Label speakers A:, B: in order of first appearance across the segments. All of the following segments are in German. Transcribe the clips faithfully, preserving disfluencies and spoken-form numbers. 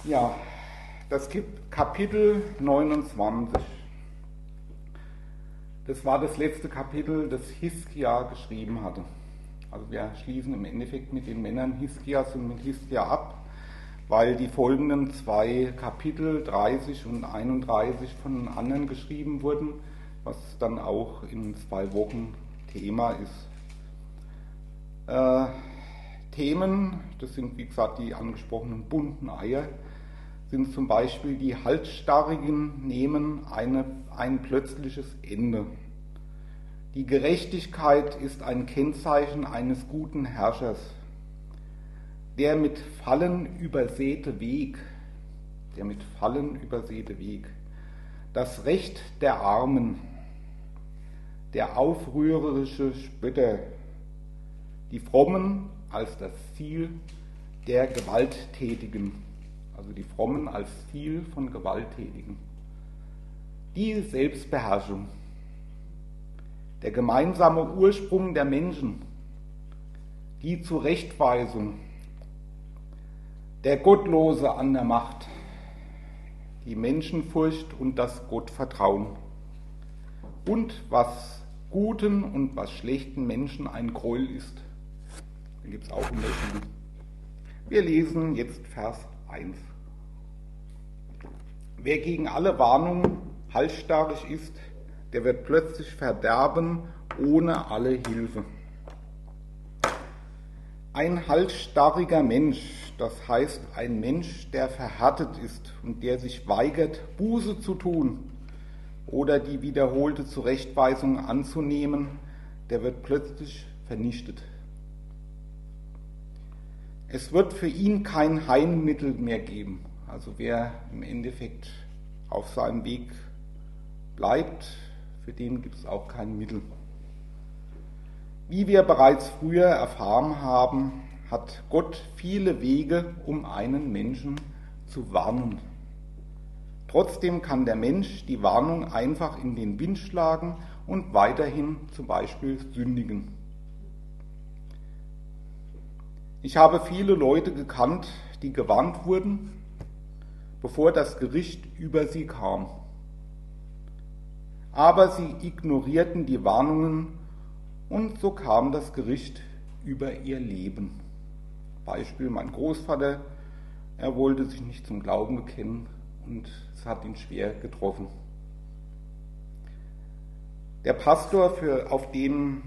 A: Ja, das Kapitel neunundzwanzig. Das war das letzte Kapitel, das Hiskia geschrieben hatte. Also wir schließen im Endeffekt mit den Männern Hiskias und mit Hiskia ab, weil die folgenden zwei Kapitel, dreißig und einunddreißig, von anderen geschrieben wurden, was dann auch in zwei Wochen Thema ist. Äh, Themen, das sind wie gesagt die angesprochenen bunten Eier, sind zum Beispiel: die Halsstarrigen nehmen eine, ein plötzliches Ende. Die Gerechtigkeit ist ein Kennzeichen eines guten Herrschers. Der mit Fallen übersäte Weg, der mit Fallen übersäte Weg. Das Recht der Armen, der aufrührerische Spötter, die Frommen als das Ziel der Gewalttätigen, also die Frommen als Ziel von Gewalttätigen. Die Selbstbeherrschung, der gemeinsame Ursprung der Menschen, die Zurechtweisung, der Gottlose an der Macht, die Menschenfurcht und das Gottvertrauen und was guten und was schlechten Menschen ein Gräuel ist. Da gibt es auch Unterschiede. Wir lesen jetzt Vers eins. Wer gegen alle Warnungen halsstarrig ist, der wird plötzlich verderben ohne alle Hilfe. Ein halsstarriger Mensch, das heißt ein Mensch, der verhärtet ist und der sich weigert, Buße zu tun oder die wiederholte Zurechtweisung anzunehmen, der wird plötzlich vernichtet. Es wird für ihn kein Heilmittel mehr geben. Also wer im Endeffekt auf seinem Weg bleibt, für den gibt es auch kein Mittel. Wie wir bereits früher erfahren haben, hat Gott viele Wege, um einen Menschen zu warnen. Trotzdem kann der Mensch die Warnung einfach in den Wind schlagen und weiterhin zum Beispiel sündigen. Ich habe viele Leute gekannt, die gewarnt wurden, bevor das Gericht über sie kam. Aber sie ignorierten die Warnungen und so kam das Gericht über ihr Leben. Beispiel mein Großvater, er wollte sich nicht zum Glauben bekennen und es hat ihn schwer getroffen. Der Pastor, für, auf den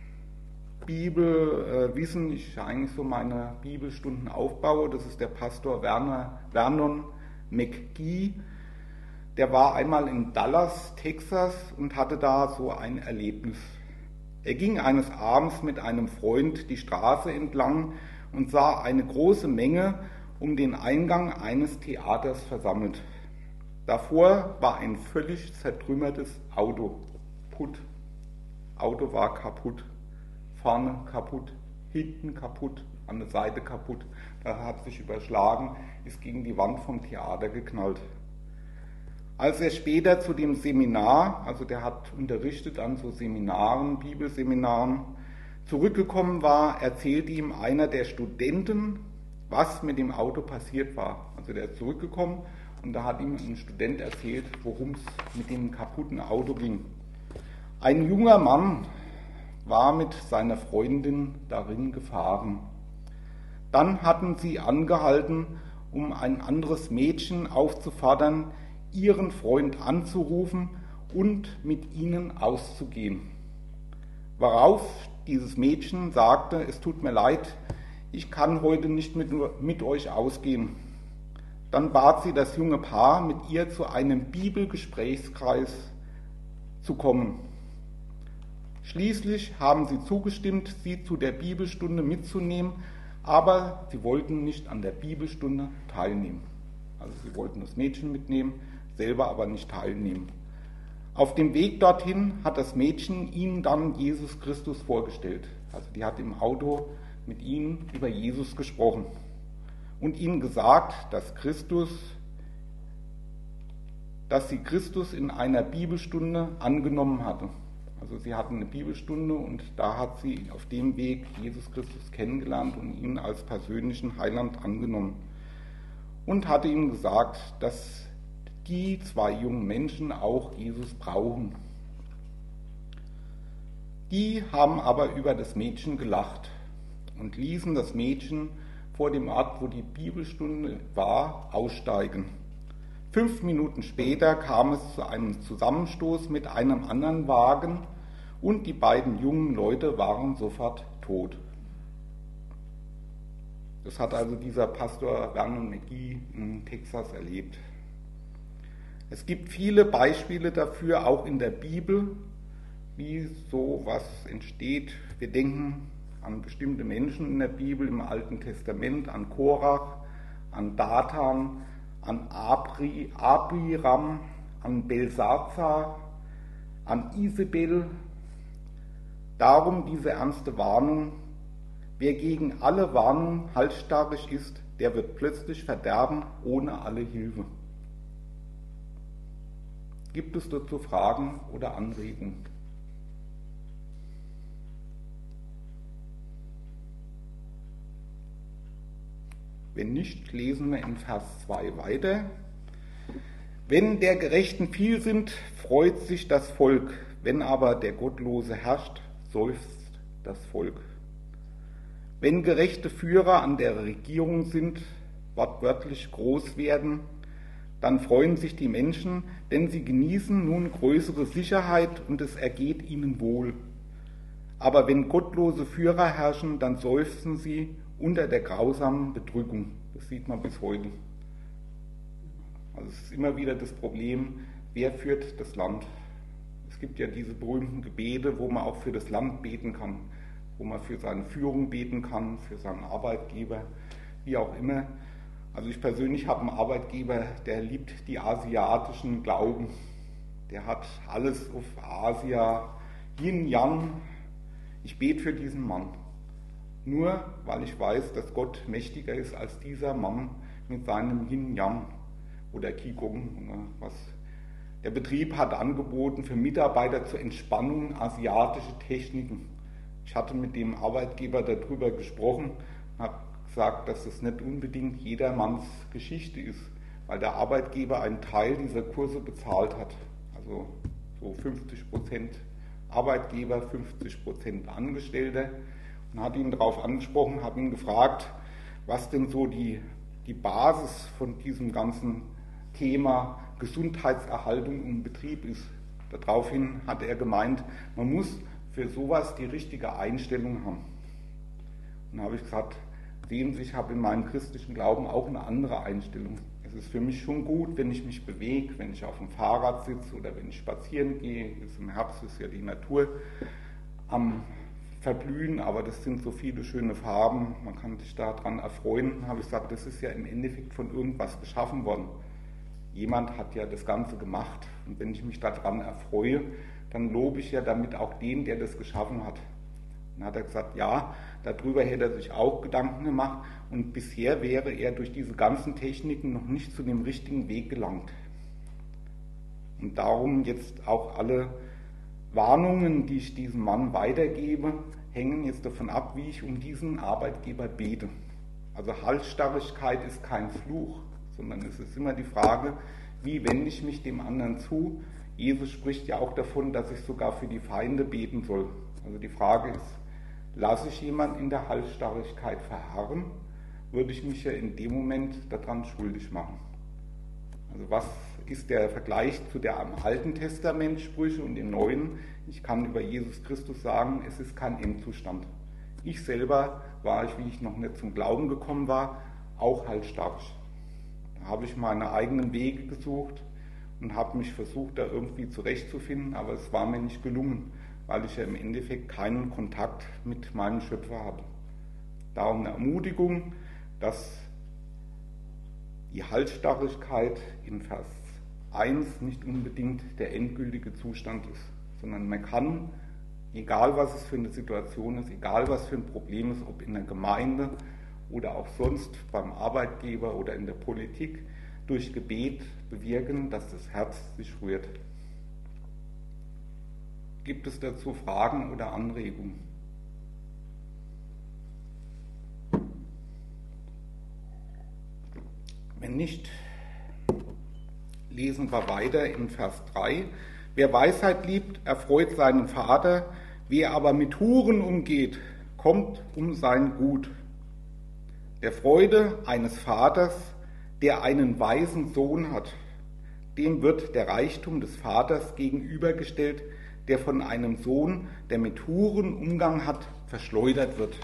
A: Bibelwissen äh, ich eigentlich so meine Bibelstunden aufbaue, das ist der Pastor Werner, Vernon McGee. Der war einmal in Dallas, Texas und hatte da so ein Erlebnis. Er ging eines Abends mit einem Freund die Straße entlang und sah eine große Menge um den Eingang eines Theaters versammelt. Davor war ein völlig zertrümmertes Auto. Kaputt. Auto war kaputt. Vorne kaputt, hinten kaputt, an der Seite kaputt. Da hat sich überschlagen, ist gegen die Wand vom Theater geknallt. Als er später zu dem Seminar, also der hat unterrichtet an so Seminaren, Bibelseminaren, zurückgekommen war, erzählte ihm einer der Studenten, was mit dem Auto passiert war. Also der ist zurückgekommen und da hat ihm ein Student erzählt, worum es mit dem kaputten Auto ging. Ein junger Mann war mit seiner Freundin darin gefahren. Dann hatten sie angehalten, um ein anderes Mädchen aufzufordern, ihren Freund anzurufen und mit ihnen auszugehen. Worauf dieses Mädchen sagte: Es tut mir leid, ich kann heute nicht mit, mit euch ausgehen. Dann bat sie das junge Paar, mit ihr zu einem Bibelgesprächskreis zu kommen. Schließlich haben sie zugestimmt, sie zu der Bibelstunde mitzunehmen, aber sie wollten nicht an der Bibelstunde teilnehmen. Also sie wollten das Mädchen mitnehmen, selber aber nicht teilnehmen. Auf dem Weg dorthin hat das Mädchen ihnen dann Jesus Christus vorgestellt. Also die hat im Auto mit ihnen über Jesus gesprochen und ihnen gesagt, dass Christus, dass sie Christus in einer Bibelstunde angenommen hatte. Also sie hatten eine Bibelstunde und da hat sie auf dem Weg Jesus Christus kennengelernt und ihn als persönlichen Heiland angenommen. und hatte ihm gesagt, dass die zwei jungen Menschen auch Jesus brauchen. Die haben aber über das Mädchen gelacht und ließen das Mädchen vor dem Ort, wo die Bibelstunde war, aussteigen. Fünf Minuten später kam es zu einem Zusammenstoß mit einem anderen Wagen und die beiden jungen Leute waren sofort tot. Das hat also dieser Pastor Vernon McGee in Texas erlebt. Es gibt viele Beispiele dafür, auch in der Bibel, wie sowas entsteht. Wir denken an bestimmte Menschen in der Bibel im Alten Testament, an Korach, an Dathan, an Abri, Abiram, an Belsazar, an Isabel. Darum diese ernste Warnung: Wer gegen alle Warnung halsstarrig ist, der wird plötzlich verderben ohne alle Hilfe. Gibt es dazu Fragen oder Anregungen? Wenn nicht, lesen wir in Vers zwei weiter. Wenn der Gerechten viel sind, freut sich das Volk, wenn aber der Gottlose herrscht, seufzt das Volk. Wenn gerechte Führer an der Regierung sind, wortwörtlich groß werden, dann freuen sich die Menschen, denn sie genießen nun größere Sicherheit und es ergeht ihnen wohl. Aber wenn gottlose Führer herrschen, dann seufzen sie unter der grausamen Bedrückung. Das sieht man bis heute. Also es ist immer wieder das Problem, wer führt das Land? Es gibt ja diese berühmten Gebete, wo man auch für das Land beten kann, wo man für seine Führung beten kann, für seinen Arbeitgeber, wie auch immer. Also ich persönlich habe einen Arbeitgeber, der liebt die asiatischen Glauben. Der hat alles auf Asia, Yin, Yang. Ich bete für diesen Mann. Nur weil ich weiß, dass Gott mächtiger ist als dieser Mann mit seinem Yin, Yang oder Qigong. Was. Der Betrieb hat angeboten für Mitarbeiter zur Entspannung asiatische Techniken. Ich hatte mit dem Arbeitgeber darüber gesprochen und habe gesagt, dass das nicht unbedingt jedermanns Geschichte ist, weil der Arbeitgeber einen Teil dieser Kurse bezahlt hat. Also so fünfzig Prozent Arbeitgeber, fünfzig Prozent Angestellte. Und hat ihn darauf angesprochen, habe ihn gefragt, was denn so die, die Basis von diesem ganzen Thema Gesundheitserhaltung im Betrieb ist. Daraufhin hat er gemeint, man muss für sowas die richtige Einstellung haben. Und dann habe ich gesagt, sehen Sie, ich habe in meinem christlichen Glauben auch eine andere Einstellung. Es ist für mich schon gut, wenn ich mich bewege, wenn ich auf dem Fahrrad sitze oder wenn ich spazieren gehe. Jetzt im Herbst ist ja die Natur am Verblühen, aber das sind so viele schöne Farben, man kann sich daran erfreuen. Da habe ich gesagt, das ist ja im Endeffekt von irgendwas geschaffen worden. Jemand hat ja das Ganze gemacht und wenn ich mich daran erfreue, dann lobe ich ja damit auch den, der das geschaffen hat. Dann hat er gesagt, ja, darüber hätte er sich auch Gedanken gemacht und bisher wäre er durch diese ganzen Techniken noch nicht zu dem richtigen Weg gelangt. Und darum jetzt auch alle Warnungen, die ich diesem Mann weitergebe, hängen jetzt davon ab, wie ich um diesen Arbeitgeber bete. Also Halsstarrigkeit ist kein Fluch, sondern es ist immer die Frage, wie wende ich mich dem anderen zu. Jesus spricht ja auch davon, dass ich sogar für die Feinde beten soll. Also die Frage ist, lasse ich jemanden in der Halsstarrigkeit verharren, würde ich mich ja in dem Moment daran schuldig machen. Also was ist der Vergleich zu der am Alten Testament Sprüche und dem Neuen? Ich kann über Jesus Christus sagen, es ist kein Endzustand. Ich selber war ich, wie ich noch nicht zum Glauben gekommen war, auch halsstarrig. Da habe ich meine eigenen Wege gesucht und habe mich versucht, da irgendwie zurechtzufinden, aber es war mir nicht gelungen, weil ich ja im Endeffekt keinen Kontakt mit meinem Schöpfer hatte. Darum eine Ermutigung, dass die Halsstarrigkeit in Vers eins nicht unbedingt der endgültige Zustand ist, sondern man kann, egal was es für eine Situation ist, egal was für ein Problem ist, ob in der Gemeinde oder auch sonst beim Arbeitgeber oder in der Politik, durch Gebet bewirken, dass das Herz sich rührt. Gibt es dazu Fragen oder Anregungen? Wenn nicht, lesen wir weiter in Vers drei. Wer Weisheit liebt, erfreut seinen Vater, wer aber mit Huren umgeht, kommt um sein Gut. Der Freude eines Vaters, der einen weisen Sohn hat, dem wird der Reichtum des Vaters gegenübergestellt, der von einem Sohn, der mit Huren Umgang hat, verschleudert wird.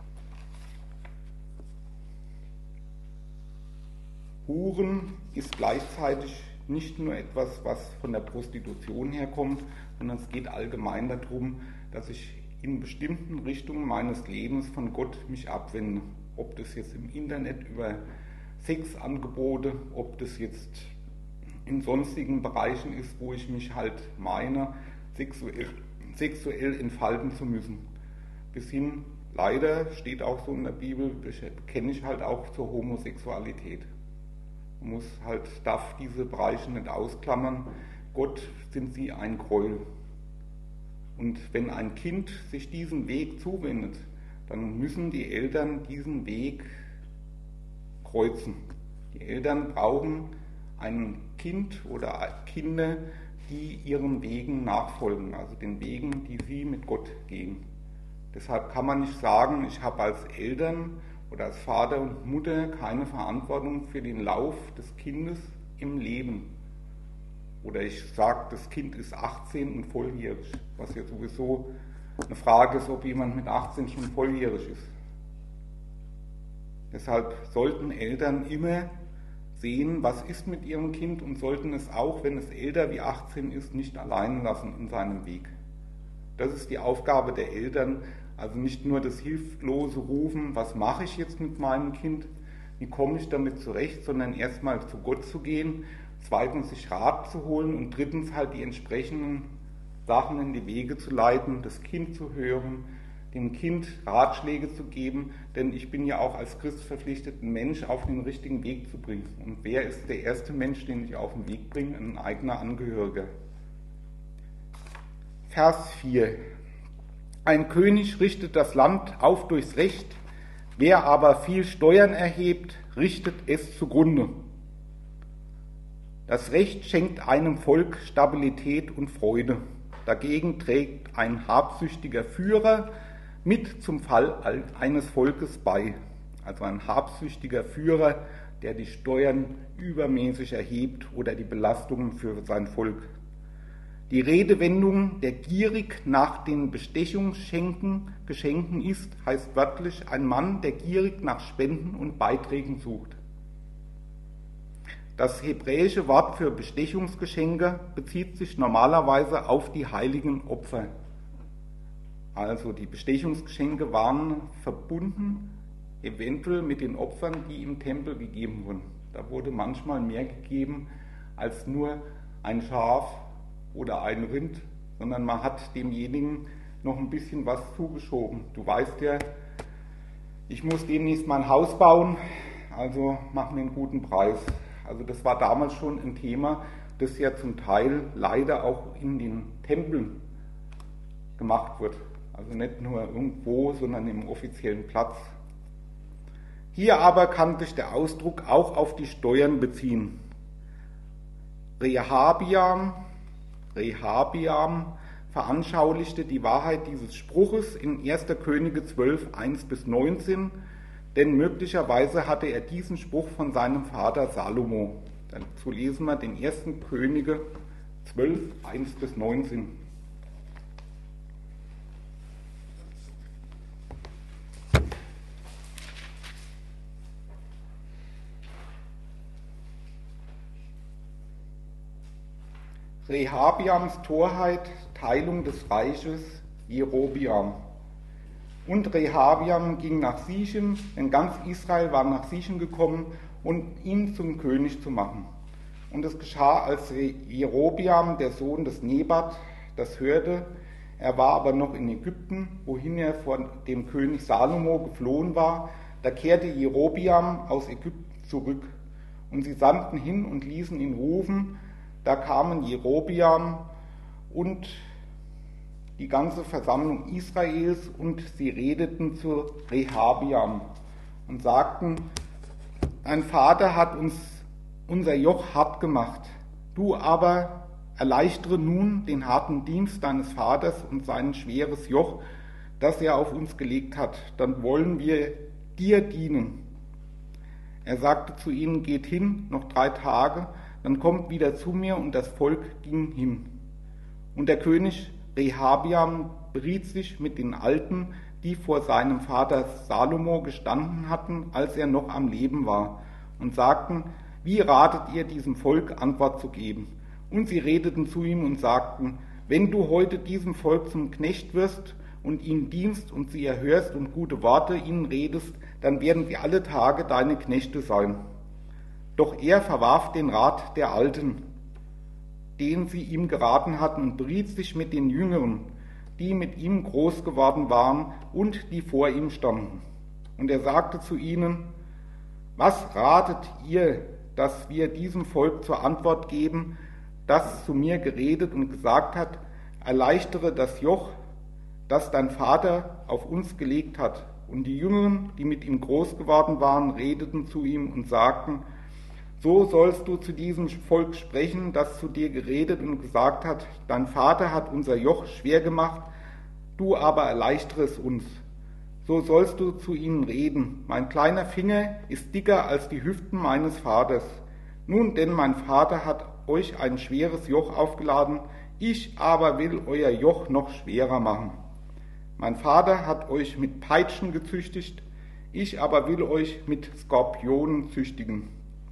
A: Huren ist gleichzeitig nicht nur etwas, was von der Prostitution herkommt, sondern es geht allgemein darum, dass ich in bestimmten Richtungen meines Lebens von Gott mich abwende. Ob das jetzt im Internet über Sexangebote, ob das jetzt in sonstigen Bereichen ist, wo ich mich halt meine, sexuell, sexuell entfalten zu müssen. Bis hin, leider steht auch so in der Bibel, kenne ich halt auch zur Homosexualität. Man muss halt, darf diese Bereiche nicht ausklammern. Gott sind sie ein Gräuel. Und wenn ein Kind sich diesem Weg zuwendet, dann müssen die Eltern diesen Weg kreuzen. Die Eltern brauchen ein Kind oder Kinder, die ihren Wegen nachfolgen, also den Wegen, die sie mit Gott gehen. Deshalb kann man nicht sagen, ich habe als Eltern oder als Vater und Mutter keine Verantwortung für den Lauf des Kindes im Leben. Oder ich sage, das Kind ist achtzehn und volljährig, was ja sowieso eine Frage ist, ob jemand mit achtzehn schon volljährig ist. Deshalb sollten Eltern immer sehen, was ist mit ihrem Kind und sollten es auch, wenn es älter wie achtzehn ist, nicht allein lassen in seinem Weg. Das ist die Aufgabe der Eltern, also nicht nur das hilflose Rufen, was mache ich jetzt mit meinem Kind, wie komme ich damit zurecht, sondern erstmal zu Gott zu gehen, zweitens sich Rat zu holen und drittens halt die entsprechenden Sachen in die Wege zu leiten, das Kind zu hören, dem Kind Ratschläge zu geben, denn ich bin ja auch als Christ verpflichtet, einen Mensch auf den richtigen Weg zu bringen. Und wer ist der erste Mensch, den ich auf den Weg bringe? Ein eigener Angehöriger. Vers vier. Ein König richtet das Land auf durchs Recht, wer aber viel Steuern erhebt, richtet es zugrunde. Das Recht schenkt einem Volk Stabilität und Freude. Dagegen trägt ein habsüchtiger Führer mit zum Fall eines Volkes bei. Also ein habsüchtiger Führer, der die Steuern übermäßig erhebt oder die Belastungen für sein Volk. Die Redewendung, der gierig nach den Bestechungsgeschenken Geschenken ist, heißt wörtlich ein Mann, der gierig nach Spenden und Beiträgen sucht. Das hebräische Wort für Bestechungsgeschenke bezieht sich normalerweise auf die heiligen Opfer. Also die Bestechungsgeschenke waren verbunden eventuell mit den Opfern, die im Tempel gegeben wurden. Da wurde manchmal mehr gegeben als nur ein Schaf oder ein Rind, sondern man hat demjenigen noch ein bisschen was zugeschoben. Du weißt ja, ich muss demnächst mein Haus bauen, also mach mir einen guten Preis. Also das war damals schon ein Thema, das ja zum Teil leider auch in den Tempeln gemacht wird. Also nicht nur irgendwo, sondern im offiziellen Platz. Hier aber kann sich der Ausdruck auch auf die Steuern beziehen. Rehabiam, Rehabiam veranschaulichte die Wahrheit dieses Spruches in erster Könige zwölf, eins bis neunzehn, denn möglicherweise hatte er diesen Spruch von seinem Vater Salomo. Dazu lesen wir den ersten Könige zwölf, eins bis neunzehn. Rehabiams Torheit, Teilung des Reiches, Jerobiam. Und Rehabiam ging nach Sichem, denn ganz Israel war nach Sichem gekommen, um ihn zum König zu machen. Und es geschah, als Jerobiam, der Sohn des Nebat, das hörte. Er war aber noch in Ägypten, wohin er vor dem König Salomo geflohen war. Da kehrte Jerobiam aus Ägypten zurück. Und sie sandten hin und ließen ihn rufen. Da kamen Jerobiam und die ganze Versammlung Israels und sie redeten zu Rehabiam und sagten, dein Vater hat uns unser Joch hart gemacht, du aber erleichtere nun den harten Dienst deines Vaters und sein schweres Joch, das er auf uns gelegt hat, dann wollen wir dir dienen. Er sagte zu ihnen, geht hin, noch drei Tage, dann kommt wieder zu mir, und das Volk ging hin. Und der König Rehabiam beriet sich mit den Alten, die vor seinem Vater Salomo gestanden hatten, als er noch am Leben war, und sagten, wie ratet ihr diesem Volk Antwort zu geben? Und sie redeten zu ihm und sagten, wenn du heute diesem Volk zum Knecht wirst und ihnen dienst und sie erhörst und gute Worte ihnen redest, dann werden sie alle Tage deine Knechte sein. Doch er verwarf den Rat der Alten, den sie ihm geraten hatten, und beriet sich mit den Jüngeren, die mit ihm groß geworden waren und die vor ihm standen. Und er sagte zu ihnen, was ratet ihr, dass wir diesem Volk zur Antwort geben, das zu mir geredet und gesagt hat, erleichtere das Joch, das dein Vater auf uns gelegt hat. Und die Jüngeren, die mit ihm groß geworden waren, redeten zu ihm und sagten, so sollst du zu diesem Volk sprechen, das zu dir geredet und gesagt hat, dein Vater hat unser Joch schwer gemacht, du aber erleichtere es uns. So sollst du zu ihnen reden, mein kleiner Finger ist dicker als die Hüften meines Vaters. Nun denn, mein Vater hat euch ein schweres Joch aufgeladen, ich aber will euer Joch noch schwerer machen. Mein Vater hat euch mit Peitschen gezüchtigt, ich aber will euch mit Skorpionen züchtigen.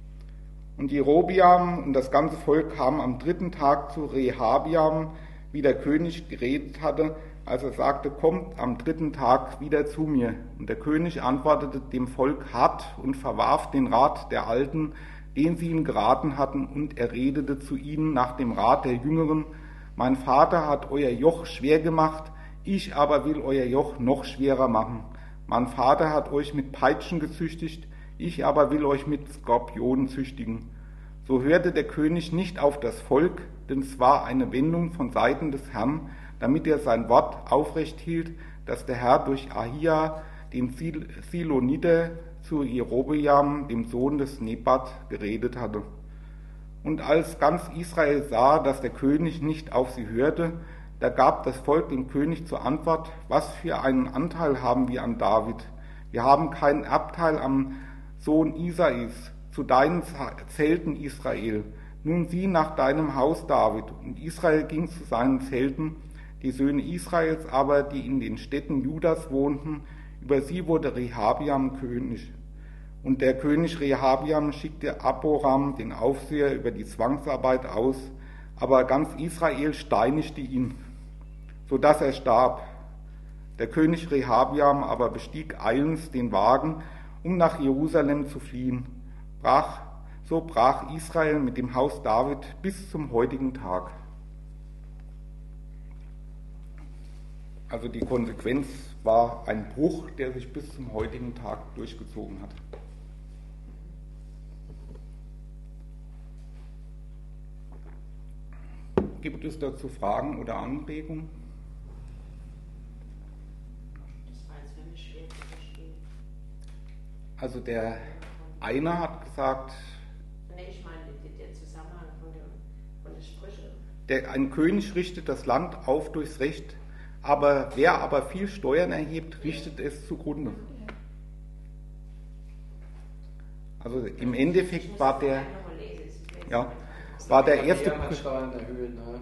A: Und Jerobiam und das ganze Volk kamen am dritten Tag zu Rehabiam, wie der König geredet hatte, als er sagte, kommt am dritten Tag wieder zu mir. Und der König antwortete dem Volk hart und verwarf den Rat der Alten, den sie ihm geraten hatten, und er redete zu ihnen nach dem Rat der Jüngeren, mein Vater hat euer Joch schwer gemacht, ich aber will euer Joch noch schwerer machen. Mein Vater hat euch mit Peitschen gezüchtigt, ich aber will euch mit Skorpionen züchtigen. So hörte der König nicht auf das Volk, denn es war eine Wendung von Seiten des Herrn, damit er sein Wort aufrecht hielt, das der Herr durch Ahia, den Siloniter, zu Jerobeam, dem Sohn des Nebat, geredet hatte. Und als ganz Israel sah, dass der König nicht auf sie hörte, da gab das Volk dem König zur Antwort, was für einen Anteil haben wir an David? Wir haben keinen Erbteil am Sohn Isais, zu deinen Zelten, Israel. Nun sieh nach deinem Haus, David. Und Israel ging zu seinen Zelten, die Söhne Israels aber, die in den Städten Judas wohnten, über sie wurde Rehabiam König. Und der König Rehabiam schickte Aboram, den Aufseher, über die Zwangsarbeit aus, aber ganz Israel steinigte ihn, so dass er starb. Der König Rehabiam aber bestieg eilends den Wagen, um nach Jerusalem zu fliehen. Brach, so brach Israel mit dem Haus David bis zum heutigen Tag. Also die Konsequenz war ein Bruch, der sich bis zum heutigen Tag durchgezogen hat. Gibt es dazu Fragen oder Anregungen?
B: Das war jetzt für mich schwer zu verstehen.
A: Also der eine hat gesagt,
B: Nee, ich meine der Zusammenhang von, dem, von der Sprüche.
A: Der, ein König richtet das Land auf durchs Recht, aber wer aber viel Steuern erhebt, richtet es zugrunde. Also im Endeffekt war der, ja, war der erste.
C: Steuern erhöhen, ne?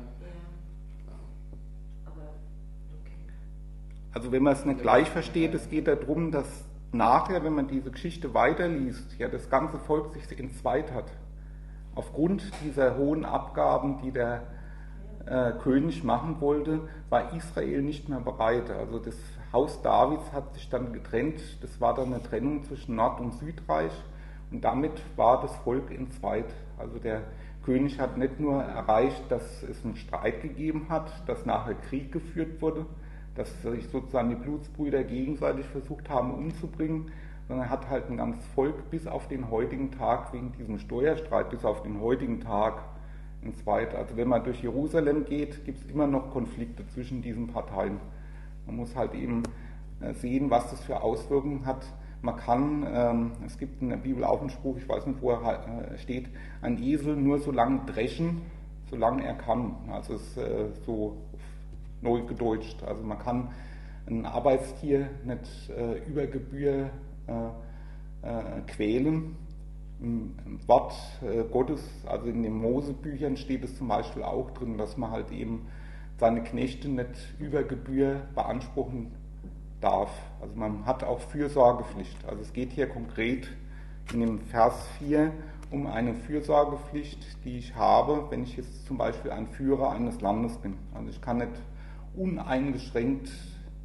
A: Also wenn man es nicht gleich versteht, es geht darum, dass nachher, wenn man diese Geschichte weiterliest, ja das ganze Volk sich entzweit hat. Aufgrund dieser hohen Abgaben, die der äh, König machen wollte, war Israel nicht mehr bereit. Also das Haus Davids hat sich dann getrennt. Das war dann eine Trennung zwischen Nord- und Südreich. Und damit war das Volk entzweit. Also der König hat nicht nur erreicht, dass es einen Streit gegeben hat, dass nachher Krieg geführt wurde, dass sich sozusagen die Blutsbrüder gegenseitig versucht haben umzubringen, sondern er hat halt ein ganzes Volk bis auf den heutigen Tag, wegen diesem Steuerstreit, bis auf den heutigen Tag entzweit. Also wenn man durch Jerusalem geht, gibt es immer noch Konflikte zwischen diesen Parteien. Man muss halt eben sehen, was das für Auswirkungen hat, Man kann, ähm, es gibt in der Bibel auch einen Spruch, ich weiß nicht, wo er äh, steht, ein Esel nur so lange dreschen, solange er kann. Also es ist äh, so neu gedeutscht. Also man kann ein Arbeitstier nicht äh, über Gebühr äh, äh, quälen. Im, im Wort äh, Gottes, also in den Mosebüchern steht es zum Beispiel auch drin, dass man halt eben seine Knechte nicht über Gebühr beanspruchen darf. Also man hat auch Fürsorgepflicht. Also es geht hier konkret in dem Vers vier um eine Fürsorgepflicht, die ich habe, wenn ich jetzt zum Beispiel ein Führer eines Landes bin. Also ich kann nicht uneingeschränkt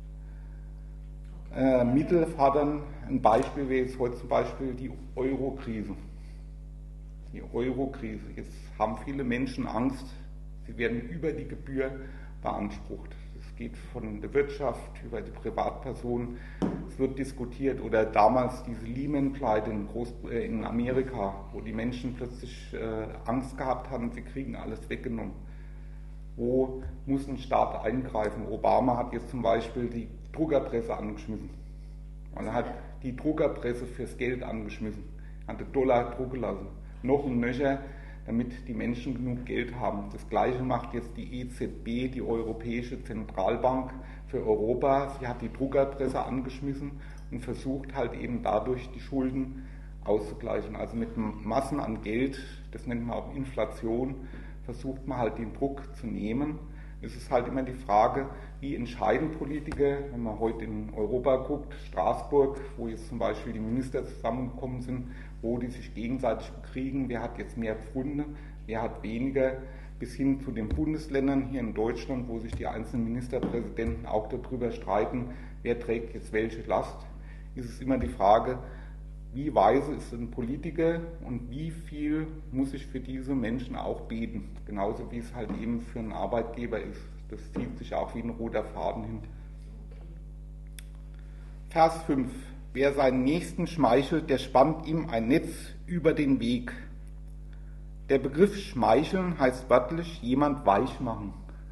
A: äh, Mittel fordern. Ein Beispiel wäre jetzt heute zum Beispiel die Euro-Krise. Die Euro-Krise. Jetzt haben viele Menschen Angst, sie werden über die Gebühr beansprucht. Es geht von der Wirtschaft über die Privatpersonen. Es wird diskutiert. Oder damals diese Lehman-Pleite in, Groß- äh, in Amerika, wo die Menschen plötzlich äh, Angst gehabt haben, sie kriegen alles weggenommen. Wo muss ein Staat eingreifen? Obama hat jetzt zum Beispiel die Druckerpresse angeschmissen. Er hat die Druckerpresse fürs Geld angeschmissen. Er hat den Dollar drucken lassen. Noch und nöcher, damit die Menschen genug Geld haben. Das Gleiche macht jetzt die E Z B, die Europäische Zentralbank für Europa. Sie hat die Druckerpresse angeschmissen und versucht halt eben dadurch die Schulden auszugleichen. Also mit Massen an Geld, das nennt man auch Inflation, versucht man halt den Druck zu nehmen. Es ist halt immer die Frage, wie entscheiden Politiker, wenn man heute in Europa guckt, Straßburg, wo jetzt zum Beispiel die Minister zusammengekommen sind, wo die sich gegenseitig bekriegen, wer hat jetzt mehr Pfründe, wer hat weniger, bis hin zu den Bundesländern hier in Deutschland, wo sich die einzelnen Ministerpräsidenten auch darüber streiten, wer trägt jetzt welche Last, ist es immer die Frage, wie weise ist ein Politiker und wie viel muss ich für diese Menschen auch beten, genauso wie es halt eben für einen Arbeitgeber ist. Das zieht sich auch wie ein roter Faden hin. Vers fünf. Wer seinen Nächsten schmeichelt, der spannt ihm ein Netz über den Weg. Der Begriff schmeicheln heißt wörtlich jemand weich machen.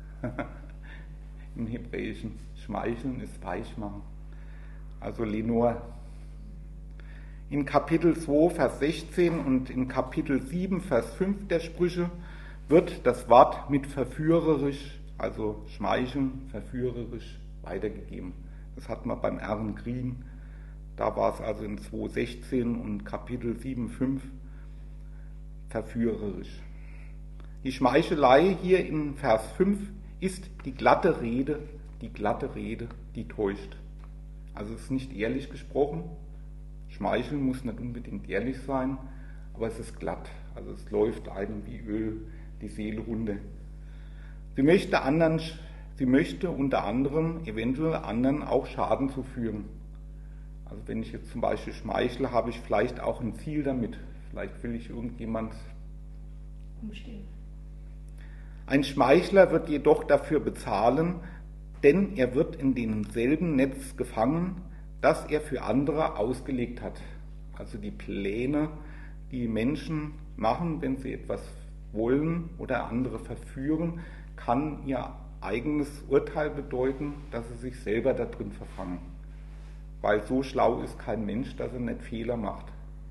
A: Im Hebräischen. Schmeicheln ist weich machen. Also Lenor. In Kapitel zwei, Vers sechzehn und in Kapitel sieben, Vers fünf der Sprüche wird das Wort mit verführerisch, also schmeicheln, verführerisch weitergegeben. Das hat man beim Aaron Green. Da war es also in zwei sechzehn und Kapitel sieben, fünf verführerisch. Die Schmeichelei hier in Vers fünf ist die glatte Rede, die glatte Rede, die täuscht. Also es ist nicht ehrlich gesprochen. Schmeicheln muss nicht unbedingt ehrlich sein, aber es ist glatt. Also es läuft einem wie Öl die Seele runter. Sie möchte, anderen, sie möchte unter anderem eventuell anderen auch Schaden zufügen. Also wenn ich jetzt zum Beispiel schmeichle, habe ich vielleicht auch ein Ziel damit. Vielleicht will ich irgendjemand
B: umstehen.
A: Ein Schmeichler wird jedoch dafür bezahlen, denn er wird in demselben Netz gefangen, das er für andere ausgelegt hat. Also die Pläne, die Menschen machen, wenn sie etwas wollen oder andere verführen, kann ihr eigenes Urteil bedeuten, dass sie sich selber da drin verfangen. Weil so schlau ist kein Mensch, dass er nicht Fehler macht.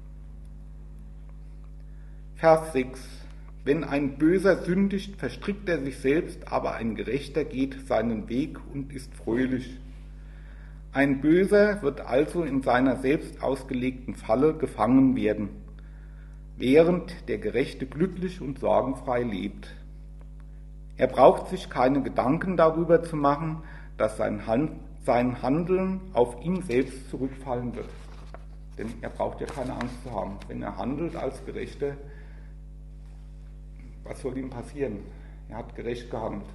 A: Vers sechs. Wenn ein Böser sündigt, verstrickt er sich selbst, aber ein Gerechter geht seinen Weg und ist fröhlich. Ein Böser wird also in seiner selbst ausgelegten Falle gefangen werden, während der Gerechte glücklich und sorgenfrei lebt. Er braucht sich keine Gedanken darüber zu machen, dass sein, Hand, sein Handeln auf ihn selbst zurückfallen wird. Denn er braucht ja keine Angst zu haben. Wenn er handelt als Gerechter, was soll ihm passieren? Er hat gerecht gehandelt.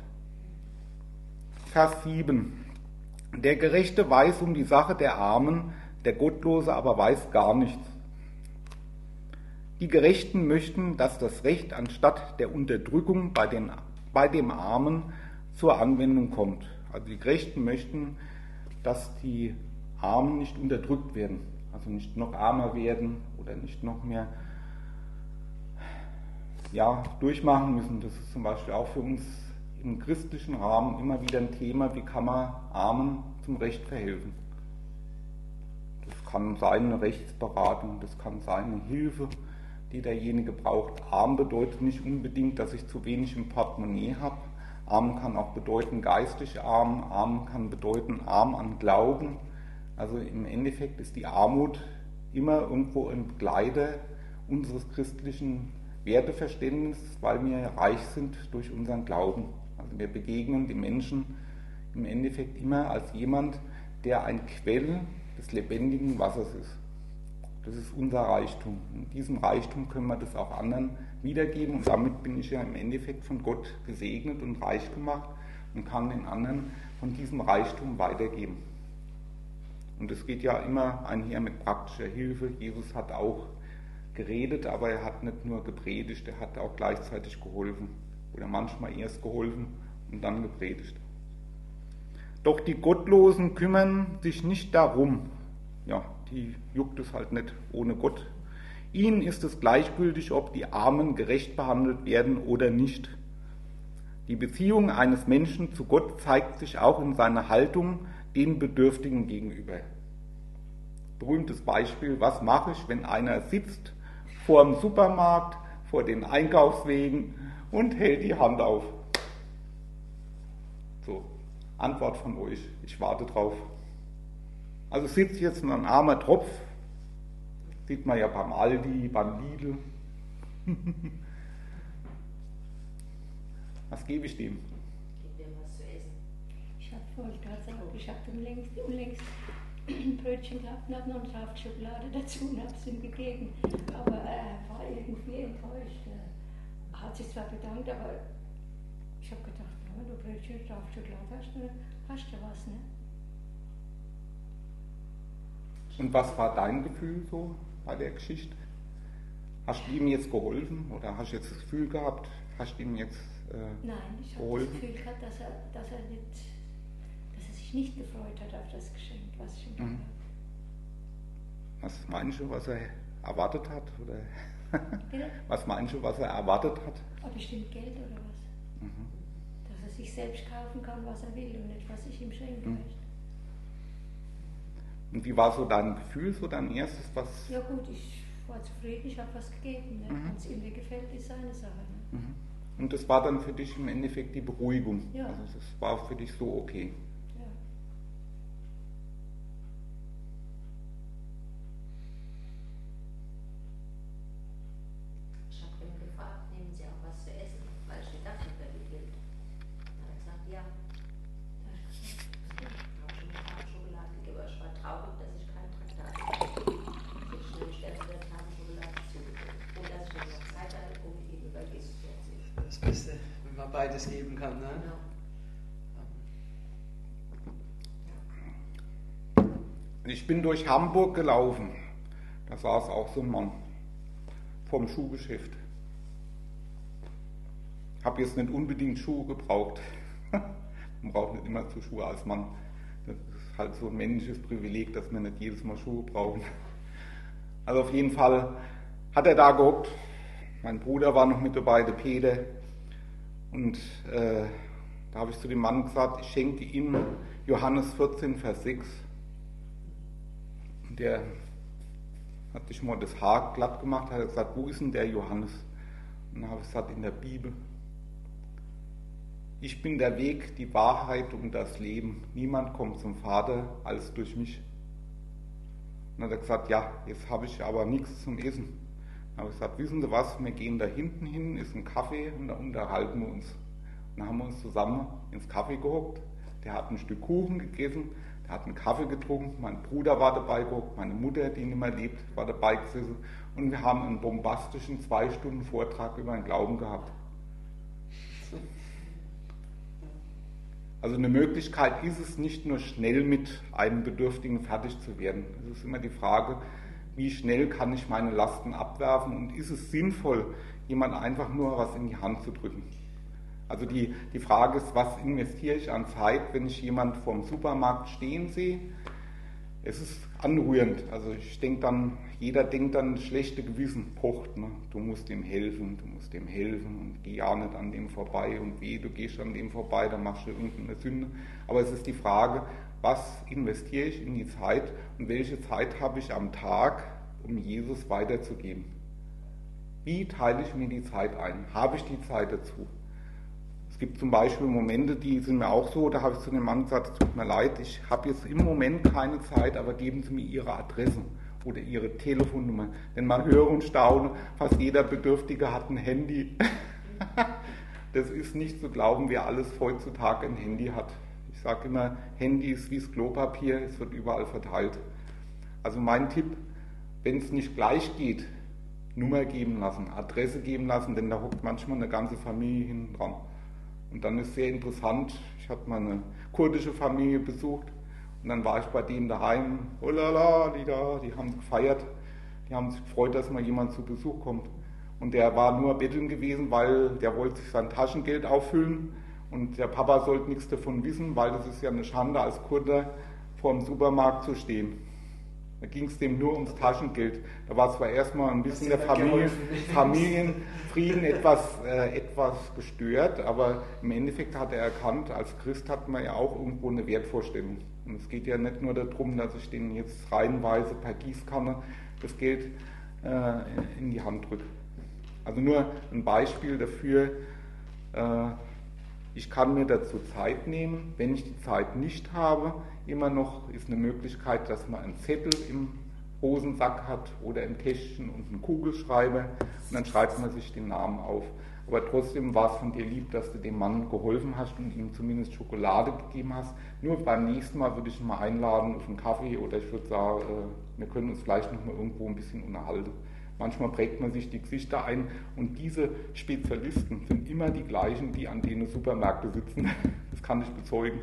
A: Vers sieben. Der Gerechte weiß um die Sache der Armen, der Gottlose aber weiß gar nichts. Die Gerechten möchten, dass das Recht anstatt der Unterdrückung bei, den, bei dem Armen zur Anwendung kommt. Also die Gerechten möchten, dass die Armen nicht unterdrückt werden, also nicht noch ärmer werden oder nicht noch mehr ja, durchmachen müssen. Das ist zum Beispiel auch für uns im christlichen Rahmen immer wieder ein Thema, wie kann man Armen zum Recht verhelfen. Das kann sein eine Rechtsberatung, das kann sein eine Hilfe, die derjenige braucht. Arm bedeutet nicht unbedingt, dass ich zu wenig im Portemonnaie habe. Arm kann auch bedeuten geistig arm, arm kann bedeuten arm an Glauben. Also im Endeffekt ist die Armut immer irgendwo ein Begleiter unseres christlichen Werteverständnisses, weil wir reich sind durch unseren Glauben. Also wir begegnen den Menschen im Endeffekt immer als jemand, der ein Quell des lebendigen Wassers ist. Das ist unser Reichtum. In diesem Reichtum können wir das auch anderen wiedergeben und damit bin ich ja im Endeffekt von Gott gesegnet und reich gemacht und kann den anderen von diesem Reichtum weitergeben. Und es geht ja immer einher mit praktischer Hilfe. Jesus hat auch geredet, aber er hat nicht nur gepredigt, er hat auch gleichzeitig geholfen. Oder manchmal erst geholfen und dann gepredigt. Doch die Gottlosen kümmern sich nicht darum. Ja, die juckt es halt nicht ohne Gott. Ihnen ist es gleichgültig, ob die Armen gerecht behandelt werden oder nicht. Die Beziehung eines Menschen zu Gott zeigt sich auch in seiner Haltung den Bedürftigen gegenüber. Berühmtes Beispiel, was mache ich, wenn einer sitzt vor dem Supermarkt, vor den Einkaufswegen und hält die Hand auf? So, Antwort von euch, ich warte drauf. Also sitzt jetzt ein armer Tropf, sieht man ja beim Aldi, beim Lidl. Was gebe ich dem?
B: Gib dir was zu essen.
C: Ich habe vorhin gerade gesagt, ich habe unlängst, unlängst ein Brötchen gehabt und habe noch eine Tafel Schokolade dazu und habe es ihm gegeben. Aber er war irgendwie enttäuscht. Er hat sich zwar bedankt, aber ich habe gedacht, wenn du Brötchen, eine Tafel Schokolade hast, dann hast du was, ne?
A: Und was war dein Gefühl so bei der Geschichte? Hast du ihm jetzt geholfen oder hast du jetzt das Gefühl gehabt, hast du ihm jetzt äh,
C: Nein, ich habe das Gefühl gehabt, dass er, dass, er nicht, dass er sich nicht gefreut hat auf das Geschenk, was ich ihm gegeben habe.
A: Was meinst du, was er erwartet hat? Oder
C: Bitte?
A: Was meinst du, was er erwartet hat?
C: Ob bestimmt Geld oder was?
A: Mhm.
C: Dass er sich selbst kaufen kann, was er will und nicht, was ich ihm schenke.
A: Mhm. Und wie war so dein Gefühl, so dein erstes, was...
C: Ja gut, ich war zufrieden, ich habe was gegeben. Ne?
A: Mhm.
C: Wenn es ihm nicht gefällt, ist seine Sache. Ne?
A: Mhm. Und das war dann für dich im Endeffekt die Beruhigung.
C: Ja.
A: Also das war für dich so okay.
C: Ja.
B: Ich habe ihn gefragt, nehmen Sie auch was zu essen, weil ich gedacht habe, er gilt. Dann hat er gesagt, ja.
C: Da hab ich gesagt,
B: Ich habe schon eine Tafel Schokolade gegeben, aber ich war traurig, dass ich kein Traktat hatte. Ich habe nämlich der Tafel Schokolade zugegeben. Und dass ich noch Zeit hatte, um ihm über Jesus zu erzählen.
D: Das Beste, wenn man beides geben kann. Ne?
B: Genau.
A: Ich bin durch Hamburg gelaufen. Da saß auch so ein Mann vom Schuhgeschäft. Habe jetzt nicht unbedingt Schuhe gebraucht. Man braucht nicht immer zu Schuhe als Mann. Das ist halt so ein männliches Privileg, dass wir nicht jedes Mal Schuhe brauchen. Also auf jeden Fall hat er da gehockt. Mein Bruder war noch mit dabei, der Peter. Und äh, da habe ich zu dem Mann gesagt, ich schenke ihm Johannes vierzehn, Vers sechs. Und der hat sich mal das Haar glatt gemacht, hat gesagt, wo ist denn der Johannes? Und dann habe ich gesagt, in der Bibel. Ich bin der Weg, die Wahrheit und das Leben. Niemand kommt zum Vater als durch mich. Und dann hat er gesagt, ja, jetzt habe ich aber nichts zum Essen. Dann habe ich gesagt, wissen Sie was, wir gehen da hinten hin, ist ein Kaffee und da unterhalten wir uns. Und dann haben wir uns zusammen ins Kaffee gehockt. Der hat ein Stück Kuchen gegessen, der hat einen Kaffee getrunken, mein Bruder war dabei gehockt, meine Mutter, die nicht mehr lebt, war dabei gesessen. Und wir haben einen bombastischen zwei Stunden Vortrag über den Glauben gehabt. Also eine Möglichkeit ist es nicht nur schnell mit einem Bedürftigen fertig zu werden. Es ist immer die Frage, wie schnell kann ich meine Lasten abwerfen und ist es sinnvoll, jemand einfach nur was in die Hand zu drücken. Also die, die Frage ist, was investiere ich an Zeit, wenn ich jemand vorm Supermarkt stehen sehe, es ist anrührend. Also ich denke dann, jeder denkt dann, das schlechte Gewissen pocht. Ne? Du musst ihm helfen, du musst ihm helfen und geh ja nicht an dem vorbei und weh, du gehst an dem vorbei, dann machst du irgendeine Sünde. Aber es ist die Frage, was investiere ich in die Zeit und welche Zeit habe ich am Tag, um Jesus weiterzugeben? Wie teile ich mir die Zeit ein? Habe ich die Zeit dazu? Es gibt zum Beispiel Momente, die sind mir auch so, da habe ich zu dem Mann gesagt, es tut mir leid, ich habe jetzt im Moment keine Zeit, aber geben Sie mir Ihre Adresse oder Ihre Telefonnummer. Denn man höre und staune, fast jeder Bedürftige hat ein Handy. Das ist nicht zu glauben, wer alles heutzutage ein Handy hat. Ich sage immer, Handy ist wie das Klopapier, es wird überall verteilt. Also mein Tipp, wenn es nicht gleich geht, Nummer geben lassen, Adresse geben lassen, denn da hockt manchmal eine ganze Familie hinten dran. Und dann ist sehr interessant, ich habe mal eine kurdische Familie besucht und dann war ich bei denen daheim, oh la la, die da, die haben gefeiert, die haben sich gefreut, dass mal jemand zu Besuch kommt. Und der war nur betteln gewesen, weil der wollte sich sein Taschengeld auffüllen und der Papa sollte nichts davon wissen, weil das ist ja eine Schande als Kurde vor dem Supermarkt zu stehen. Da ging es dem nur ums Taschengeld. Da war zwar erstmal ein bisschen der Familie, Familienfrieden etwas, äh, etwas gestört, aber im Endeffekt hat er erkannt, als Christ hat man ja auch irgendwo eine Wertvorstellung. Und es geht ja nicht nur darum, dass ich denen jetzt reihenweise per Gießkanne das Geld äh, in die Hand drücke. Also nur ein Beispiel dafür, äh, ich kann mir dazu Zeit nehmen, wenn ich die Zeit nicht habe. Immer noch ist eine Möglichkeit, dass man einen Zettel im Hosensack hat oder im Täschchen und einen Kugelschreiber und dann schreibt man sich den Namen auf. Aber trotzdem war es von dir lieb, dass du dem Mann geholfen hast und ihm zumindest Schokolade gegeben hast. Nur beim nächsten Mal würde ich ihn mal einladen auf einen Kaffee oder ich würde sagen, wir können uns vielleicht noch mal irgendwo ein bisschen unterhalten. Manchmal prägt man sich die Gesichter ein und diese Spezialisten sind immer die gleichen, die an denen Supermärkte sitzen. Das kann ich bezeugen.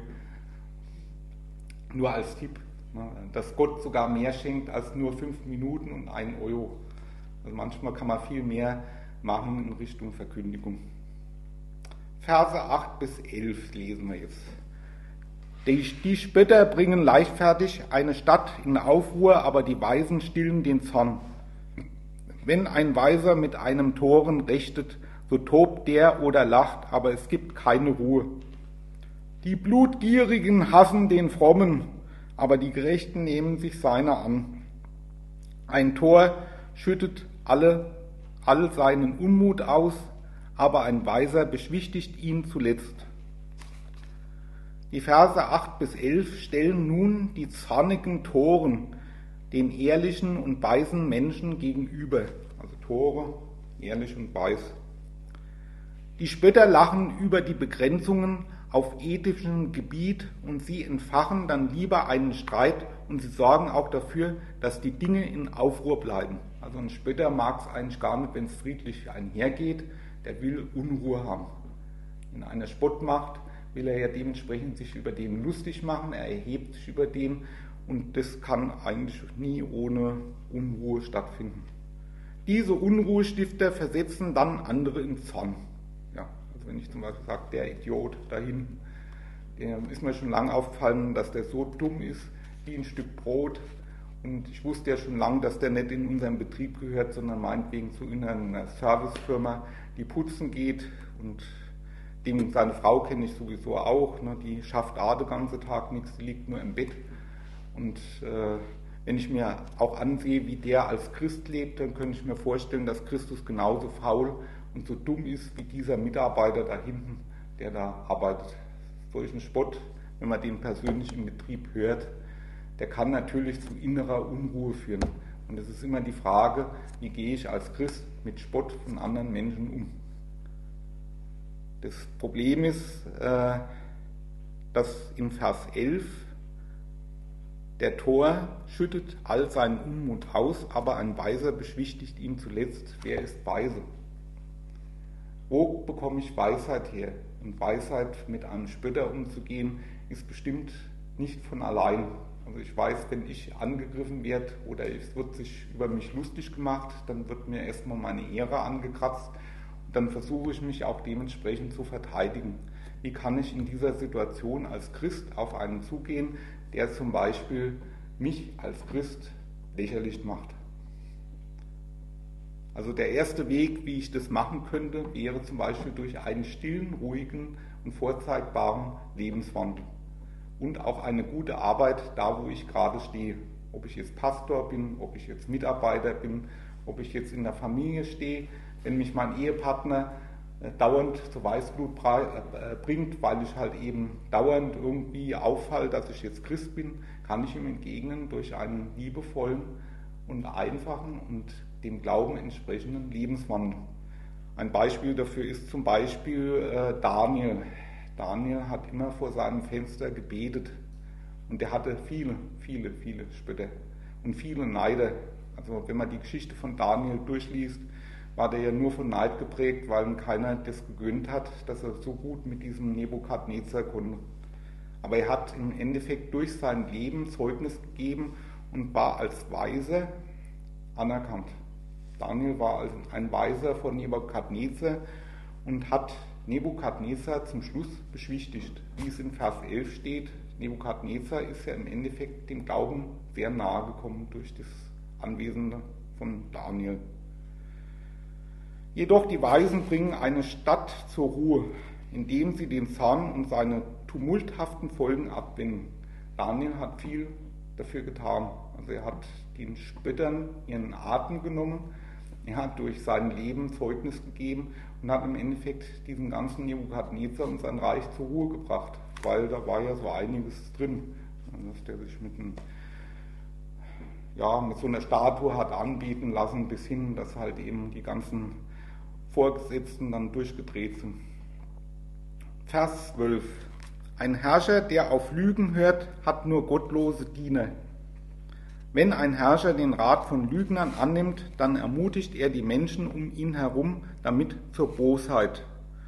A: Nur als Tipp, dass Gott sogar mehr schenkt als nur fünf Minuten und ein Euro. Also manchmal kann man viel mehr machen in Richtung Verkündigung. Verse acht bis elf lesen wir jetzt. Die, die Spötter bringen leichtfertig eine Stadt in Aufruhr, aber die Weisen stillen den Zorn. Wenn ein Weiser mit einem Toren rechtet, so tobt der oder lacht, aber es gibt keine Ruhe. Die Blutgierigen hassen den Frommen, aber die Gerechten nehmen sich seiner an. Ein Tor schüttet alle, all seinen Unmut aus, aber ein Weiser beschwichtigt ihn zuletzt. Die Verse acht bis elf stellen nun die zornigen Toren den ehrlichen und weisen Menschen gegenüber. Also Tore, ehrlich und weis. Die Spötter lachen über die Begrenzungen auf ethischem Gebiet und sie entfachen dann lieber einen Streit und sie sorgen auch dafür, dass die Dinge in Aufruhr bleiben. Also ein Spötter mag es eigentlich gar nicht, wenn es friedlich einhergeht, der will Unruhe haben. In einer Spottmacht will er ja dementsprechend sich über den lustig machen, er erhebt sich über den und das kann eigentlich nie ohne Unruhe stattfinden. Diese Unruhestifter versetzen dann andere in Zorn. Ja, also wenn ich zum Beispiel sage, der Idiot da hinten, der ist mir schon lange aufgefallen, dass der so dumm ist wie ein Stück Brot. Und ich wusste ja schon lange, dass der nicht in unseren Betrieb gehört, sondern meinetwegen zu einer Servicefirma, die putzen geht. Und dem, seine Frau kenne ich sowieso auch, ne, die schafft auch den ganzen Tag nichts, die liegt nur im Bett. Und äh, wenn ich mir auch ansehe, wie der als Christ lebt, dann könnte ich mir vorstellen, dass Christus genauso faul und so dumm ist wie dieser Mitarbeiter da hinten, der da arbeitet. Solchen Spott, wenn man den persönlich im Betrieb hört, der kann natürlich zu innerer Unruhe führen. Und es ist immer die Frage, wie gehe ich als Christ mit Spott von anderen Menschen um? Das Problem ist, äh, dass in Vers elf der Tor schüttet all seinen Unmut aus, aber ein Weiser beschwichtigt ihn zuletzt. Wer ist weise? Wo bekomme ich Weisheit her? Und Weisheit mit einem Spötter umzugehen, ist bestimmt nicht von allein. Also ich weiß, wenn ich angegriffen werde oder es wird sich über mich lustig gemacht, dann wird mir erstmal meine Ehre angekratzt und dann versuche ich mich auch dementsprechend zu verteidigen. Wie kann ich in dieser Situation als Christ auf einen zugehen, der zum Beispiel mich als Christ lächerlich macht. Also der erste Weg, wie ich das machen könnte, wäre zum Beispiel durch einen stillen, ruhigen und vorzeigbaren Lebenswandel und auch eine gute Arbeit da, wo ich gerade stehe. Ob ich jetzt Pastor bin, ob ich jetzt Mitarbeiter bin, ob ich jetzt in der Familie stehe. Wenn mich mein Ehepartner äh, dauernd zur Weißglut äh, bringt, weil ich halt eben dauernd irgendwie auffalle, dass ich jetzt Christ bin, kann ich ihm entgegnen durch einen liebevollen und einfachen und dem Glauben entsprechenden Lebenswandel. Ein Beispiel dafür ist zum Beispiel äh, Daniel. Daniel hat immer vor seinem Fenster gebetet und er hatte viele, viele, viele Spötter und viele Neider. Also wenn man die Geschichte von Daniel durchliest, war der ja nur von Neid geprägt, weil ihm keiner das gegönnt hat, dass er so gut mit diesem Nebukadnezar konnte. Aber er hat im Endeffekt durch sein Leben Zeugnis gegeben und war als Weiser anerkannt. Daniel war also ein Weiser von Nebukadnezar und hat Nebukadnezar zum Schluss beschwichtigt. Wie es in Vers elf steht, Nebukadnezar ist ja im Endeffekt dem Glauben sehr nahe gekommen durch das Anwesen von Daniel. Jedoch die Weisen bringen eine Stadt zur Ruhe, indem sie den Zorn und seine tumulthaften Folgen abwenden. Daniel hat viel dafür getan. Also er hat den Spöttern ihren Atem genommen, er hat durch sein Leben Zeugnis gegeben und hat im Endeffekt diesen ganzen Nebukadnezar und sein Reich zur Ruhe gebracht, weil da war ja so einiges drin, dass der sich mit, einem, ja, mit so einer Statue hat anbieten lassen, bis hin, dass halt eben die ganzen Vorgesetzten dann durchgedreht sind. Vers zwölf. Ein Herrscher, der auf Lügen hört, hat nur gottlose Diener. Wenn ein Herrscher den Rat von Lügnern annimmt, dann ermutigt er die Menschen um ihn herum damit zur Bosheit.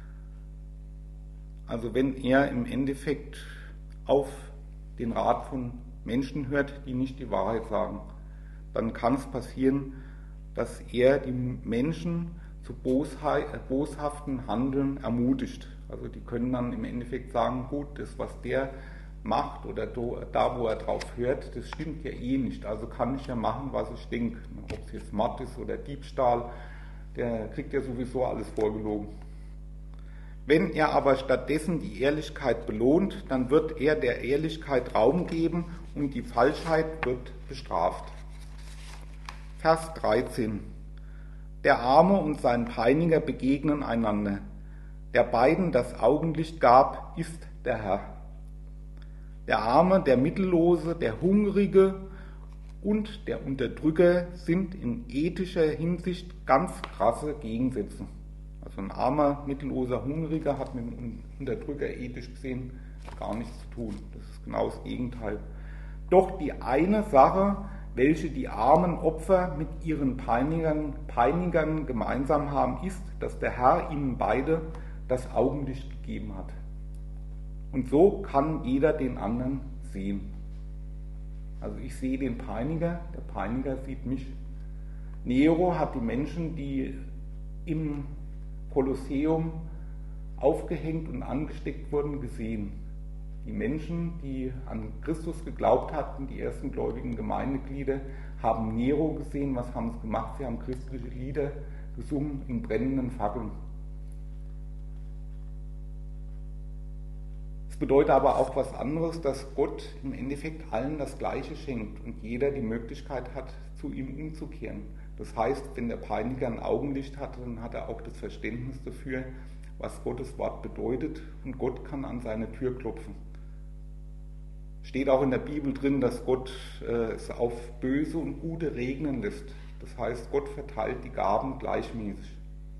A: Also wenn er im Endeffekt auf den Rat von Menschen hört, die nicht die Wahrheit sagen, dann kann es passieren, dass er die Menschen zu boshaften Handeln ermutigt. Also die können dann im Endeffekt sagen, gut, das, was der macht oder da, wo er drauf hört, das stimmt ja eh nicht. Also kann ich ja machen, was ich denke. Ob es jetzt Mord ist oder Diebstahl, der kriegt ja sowieso alles vorgelogen. Wenn er aber stattdessen die Ehrlichkeit belohnt, dann wird er der Ehrlichkeit Raum geben und die Falschheit wird bestraft. Vers dreizehn. Der Arme und sein Peiniger begegnen einander. Der beiden das Augenlicht gab, ist der Herr. Der Arme, der Mittellose, der Hungrige und der Unterdrücker sind in ethischer Hinsicht ganz krasse Gegensätze. Also ein armer, mittelloser Hungriger hat mit einem Unterdrücker ethisch gesehen gar nichts zu tun. Das ist genau das Gegenteil. Doch die eine Sache, welche die armen Opfer mit ihren Peinigern, Peinigern gemeinsam haben, ist, dass der Herr ihnen beide das Augenlicht gegeben hat. Und so kann jeder den anderen sehen. Also ich sehe den Peiniger, der Peiniger sieht mich. Nero hat die Menschen, die im Kolosseum aufgehängt und angesteckt wurden, gesehen. Die Menschen, die an Christus geglaubt hatten, die ersten gläubigen Gemeindeglieder, haben Nero gesehen. Was haben sie gemacht? Sie haben christliche Lieder gesungen in brennenden Fackeln. Es bedeutet aber auch was anderes, dass Gott im Endeffekt allen das Gleiche schenkt und jeder die Möglichkeit hat, zu ihm umzukehren. Das heißt, wenn der Peiniger ein Augenlicht hat, dann hat er auch das Verständnis dafür, was Gottes Wort bedeutet, und Gott kann an seine Tür klopfen. Steht auch in der Bibel drin, dass Gott äh, es auf Böse und Gute regnen lässt. Das heißt, Gott verteilt die Gaben gleichmäßig.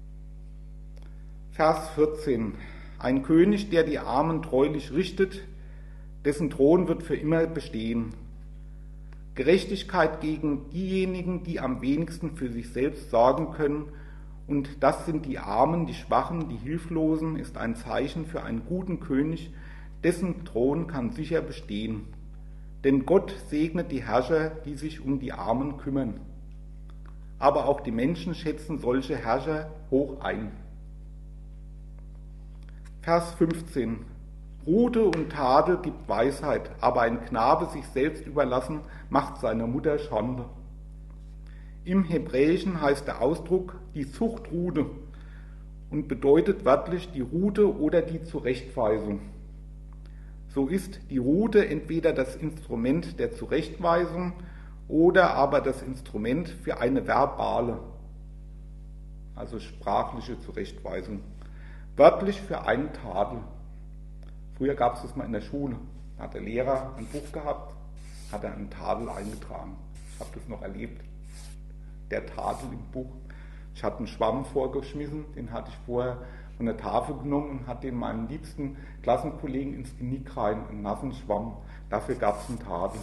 A: Vers vierzehn. Ein König, der die Armen treulich richtet, dessen Thron wird für immer bestehen. Gerechtigkeit gegen diejenigen, die am wenigsten für sich selbst sorgen können, und das sind die Armen, die Schwachen, die Hilflosen, ist ein Zeichen für einen guten König, dessen Thron kann sicher bestehen. Denn Gott segnet die Herrscher, die sich um die Armen kümmern. Aber auch die Menschen schätzen solche Herrscher hoch ein. Vers fünfzehn. Rute und Tadel gibt Weisheit, aber ein Knabe sich selbst überlassen, macht seiner Mutter Schande. Im Hebräischen heißt der Ausdruck die Zuchtrute und bedeutet wörtlich die Rute oder die Zurechtweisung. So ist die Rute entweder das Instrument der Zurechtweisung oder aber das Instrument für eine verbale, also sprachliche Zurechtweisung, wörtlich für einen Tadel. Früher gab es das mal in der Schule, da hat der Lehrer ein Buch gehabt, hat er einen Tadel eingetragen. Ich habe das noch erlebt, der Tadel im Buch. Ich hatte einen Schwamm vorgeschmissen, den hatte ich vorher von der Tafel genommen und hatte den meinem liebsten Klassenkollegen ins Genick rein, einen nassen Schwamm. Dafür gab es einen Tadel.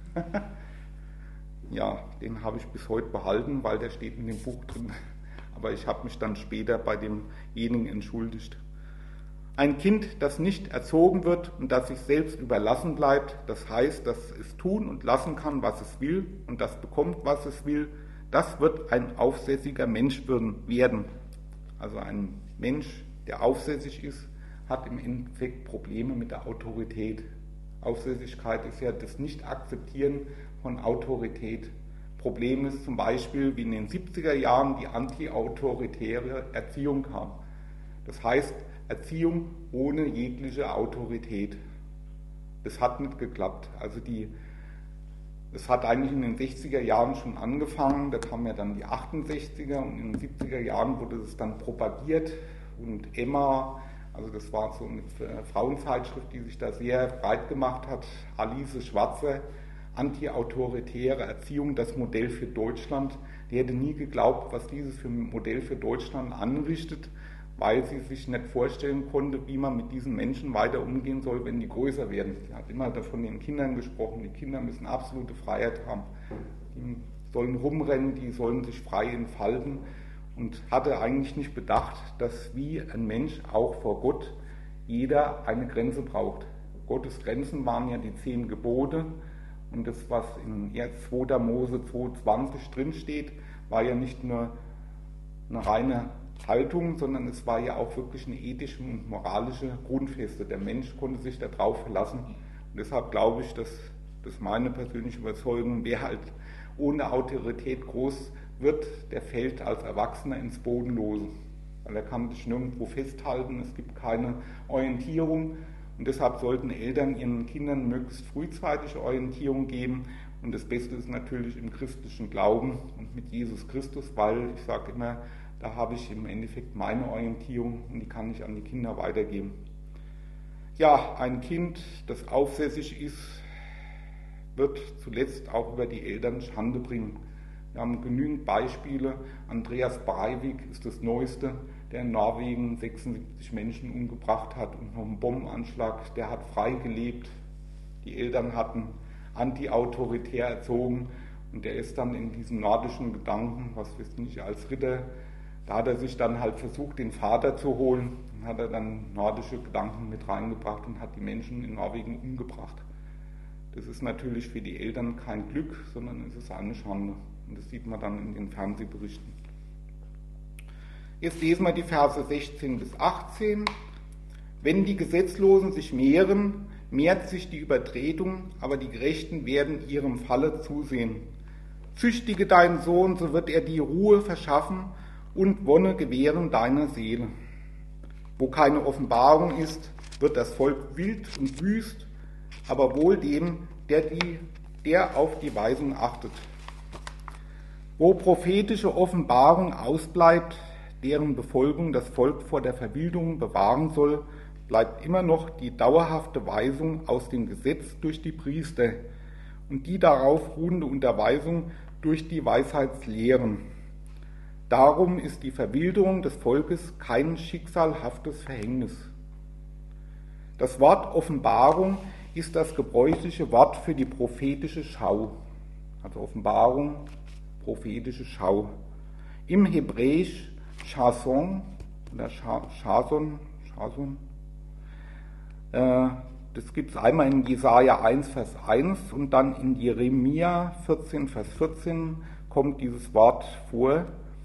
A: Ja, den habe ich bis heute behalten, weil der steht in dem Buch drin. Aber ich habe mich dann später bei demjenigen entschuldigt. Ein Kind, das nicht erzogen wird und das sich selbst überlassen bleibt, das heißt, dass es tun und lassen kann, was es will und das bekommt, was es will, das wird ein aufsässiger Mensch werden. Also ein Mensch, der aufsässig ist, hat im Endeffekt Probleme mit der Autorität. Aufsässigkeit ist ja das Nicht-Akzeptieren von Autorität. Problem ist zum Beispiel, wie in den siebziger Jahren die anti-autoritäre Erziehung kam. Das heißt, Erziehung ohne jegliche Autorität. Das hat nicht geklappt. Also die, das hat eigentlich in den sechziger Jahren schon angefangen, da kamen ja dann die achtundsechziger und in den siebziger Jahren wurde das dann propagiert und Emma, also das war so eine Frauenzeitschrift, die sich da sehr breit gemacht hat, Alice Schwarzer, anti-autoritäre Erziehung, das Modell für Deutschland. Die hätte nie geglaubt, was dieses für ein Modell für Deutschland anrichtet, weil sie sich nicht vorstellen konnte, wie man mit diesen Menschen weiter umgehen soll, wenn die größer werden. Sie hat immer von den Kindern gesprochen, die Kinder müssen absolute Freiheit haben, die sollen rumrennen, die sollen sich frei entfalten und hatte eigentlich nicht bedacht, dass wie ein Mensch auch vor Gott jeder eine Grenze braucht. Gottes Grenzen waren ja die zehn Gebote und das, was in zweiter Mose zwei zwanzig drinsteht, war ja nicht nur eine reine Haltung, sondern es war ja auch wirklich eine ethische und moralische Grundfeste. Der Mensch konnte sich darauf verlassen. Und deshalb glaube ich, dass das meine persönliche Überzeugung, wer halt ohne Autorität groß wird, der fällt als Erwachsener ins Bodenlose. Weil er kann sich nirgendwo festhalten, es gibt keine Orientierung. Und deshalb sollten Eltern ihren Kindern möglichst frühzeitig Orientierung geben. Und das Beste ist natürlich im christlichen Glauben und mit Jesus Christus, weil ich sage immer, da habe ich im Endeffekt meine Orientierung und die kann ich an die Kinder weitergeben. Ja, ein Kind, das aufsässig ist, wird zuletzt auch über die Eltern Schande bringen. Wir haben genügend Beispiele. Andreas Breivik ist das Neueste, der in Norwegen sechsundsiebzig Menschen umgebracht hat und noch einen Bombenanschlag, der hat frei gelebt. Die Eltern hatten anti-autoritär erzogen und der ist dann in diesem nordischen Gedanken, was weiß ich, als Ritter, da hat er sich dann halt versucht, den Vater zu holen und hat er dann nordische Gedanken mit reingebracht und hat die Menschen in Norwegen umgebracht. Das ist natürlich für die Eltern kein Glück, sondern es ist eine Schande. Und das sieht man dann in den Fernsehberichten. Jetzt lesen wir die Verse sechzehn bis achtzehn. Wenn die Gesetzlosen sich mehren, mehrt sich die Übertretung, aber die Gerechten werden ihrem Falle zusehen. Züchtige deinen Sohn, so wird er die Ruhe verschaffen und Wonne gewähren deiner Seele. Wo keine Offenbarung ist, wird das Volk wild und wüst, aber wohl dem, der, die, der auf die Weisung achtet. Wo prophetische Offenbarung ausbleibt, deren Befolgung das Volk vor der Verwildung bewahren soll, bleibt immer noch die dauerhafte Weisung aus dem Gesetz durch die Priester und die darauf ruhende Unterweisung durch die Weisheitslehren. Darum ist die Verwilderung des Volkes kein schicksalhaftes Verhängnis. Das Wort Offenbarung ist das gebräuchliche Wort für die prophetische Schau. Also Offenbarung, prophetische Schau. Im Hebräisch Chason oder Chason, Chason, äh, das gibt es einmal in Jesaja eins, Vers eins und dann in Jeremia vierzehn, Vers vierzehn kommt dieses Wort vor.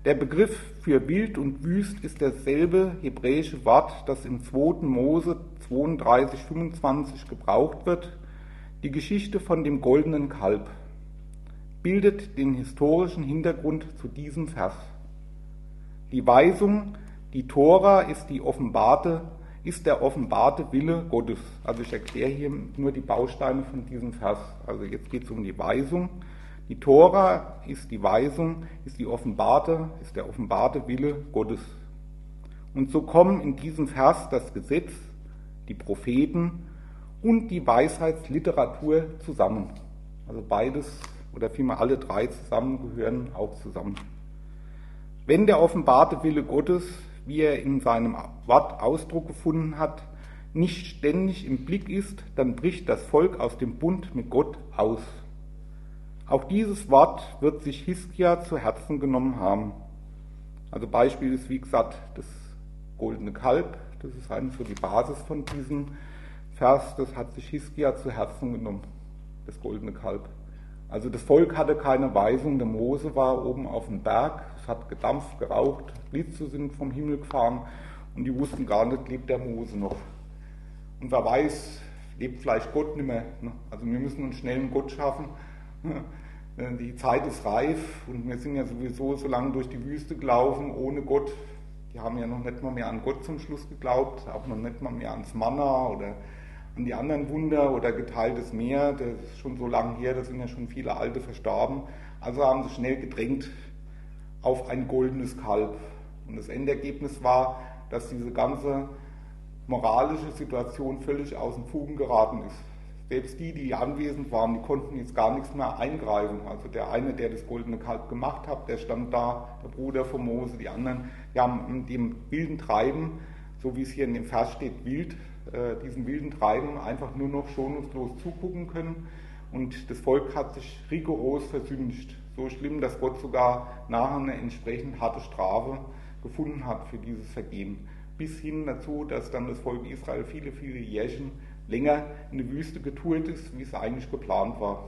A: Der Begriff für wild und wüst ist dasselbe hebräische Wort, das im zweiten Mose zweiunddreißig, fünfundzwanzig gebraucht wird. Die Geschichte von dem goldenen Kalb bildet den historischen Hintergrund zu diesem Vers. Die Weisung, die Tora ist, die offenbarte, ist der offenbarte Wille Gottes. Also ich erkläre hier nur die Bausteine von diesem Vers. Also jetzt geht es um die Weisung. Die Tora ist die Weisung, ist die offenbarte, ist der offenbarte Wille Gottes. Und so kommen in diesem Vers das Gesetz, die Propheten und die Weisheitsliteratur zusammen. Also beides oder vielmehr alle drei zusammen gehören auch zusammen. Wenn der offenbarte Wille Gottes, wie er in seinem Wort Ausdruck gefunden hat, nicht ständig im Blick ist, dann bricht das Volk aus dem Bund mit Gott aus. Auch dieses Wort wird sich Hiskia zu Herzen genommen haben. Also Beispiel ist, wie gesagt, das goldene Kalb, das ist eigentlich so die Basis von diesem Vers, das hat sich Hiskia zu Herzen genommen, das goldene Kalb. Also das Volk hatte keine Weisung, der Mose war oben auf dem Berg, es hat gedampft, geraucht, Blitze sind vom Himmel gefahren und die wussten gar nicht, lebt der Mose noch. Und wer weiß, lebt vielleicht Gott nicht mehr. Also wir müssen uns schnell einen Gott schaffen. Die Zeit ist reif und wir sind ja sowieso so lange durch die Wüste gelaufen ohne Gott. Die haben ja noch nicht mal mehr an Gott zum Schluss geglaubt, auch noch nicht mal mehr ans Manna oder an die anderen Wunder oder geteiltes Meer. Das ist schon so lange her, da sind ja schon viele Alte verstorben. Also haben sie schnell gedrängt auf ein goldenes Kalb. Und das Endergebnis war, dass diese ganze moralische Situation völlig aus den Fugen geraten ist. Selbst die, die anwesend waren, die konnten jetzt gar nichts mehr eingreifen. Also der eine, der das goldene Kalb gemacht hat, der stand da, der Bruder von Mose, die anderen, die haben in dem wilden Treiben, so wie es hier in dem Vers steht, wild, äh, diesem wilden Treiben einfach nur noch schonungslos zugucken können. Und das Volk hat sich rigoros versündigt. So schlimm, dass Gott sogar nachher eine entsprechend harte Strafe gefunden hat für dieses Vergehen. Bis hin dazu, dass dann das Volk Israel viele, viele Jährchen länger in die Wüste getourt ist, wie es eigentlich geplant war.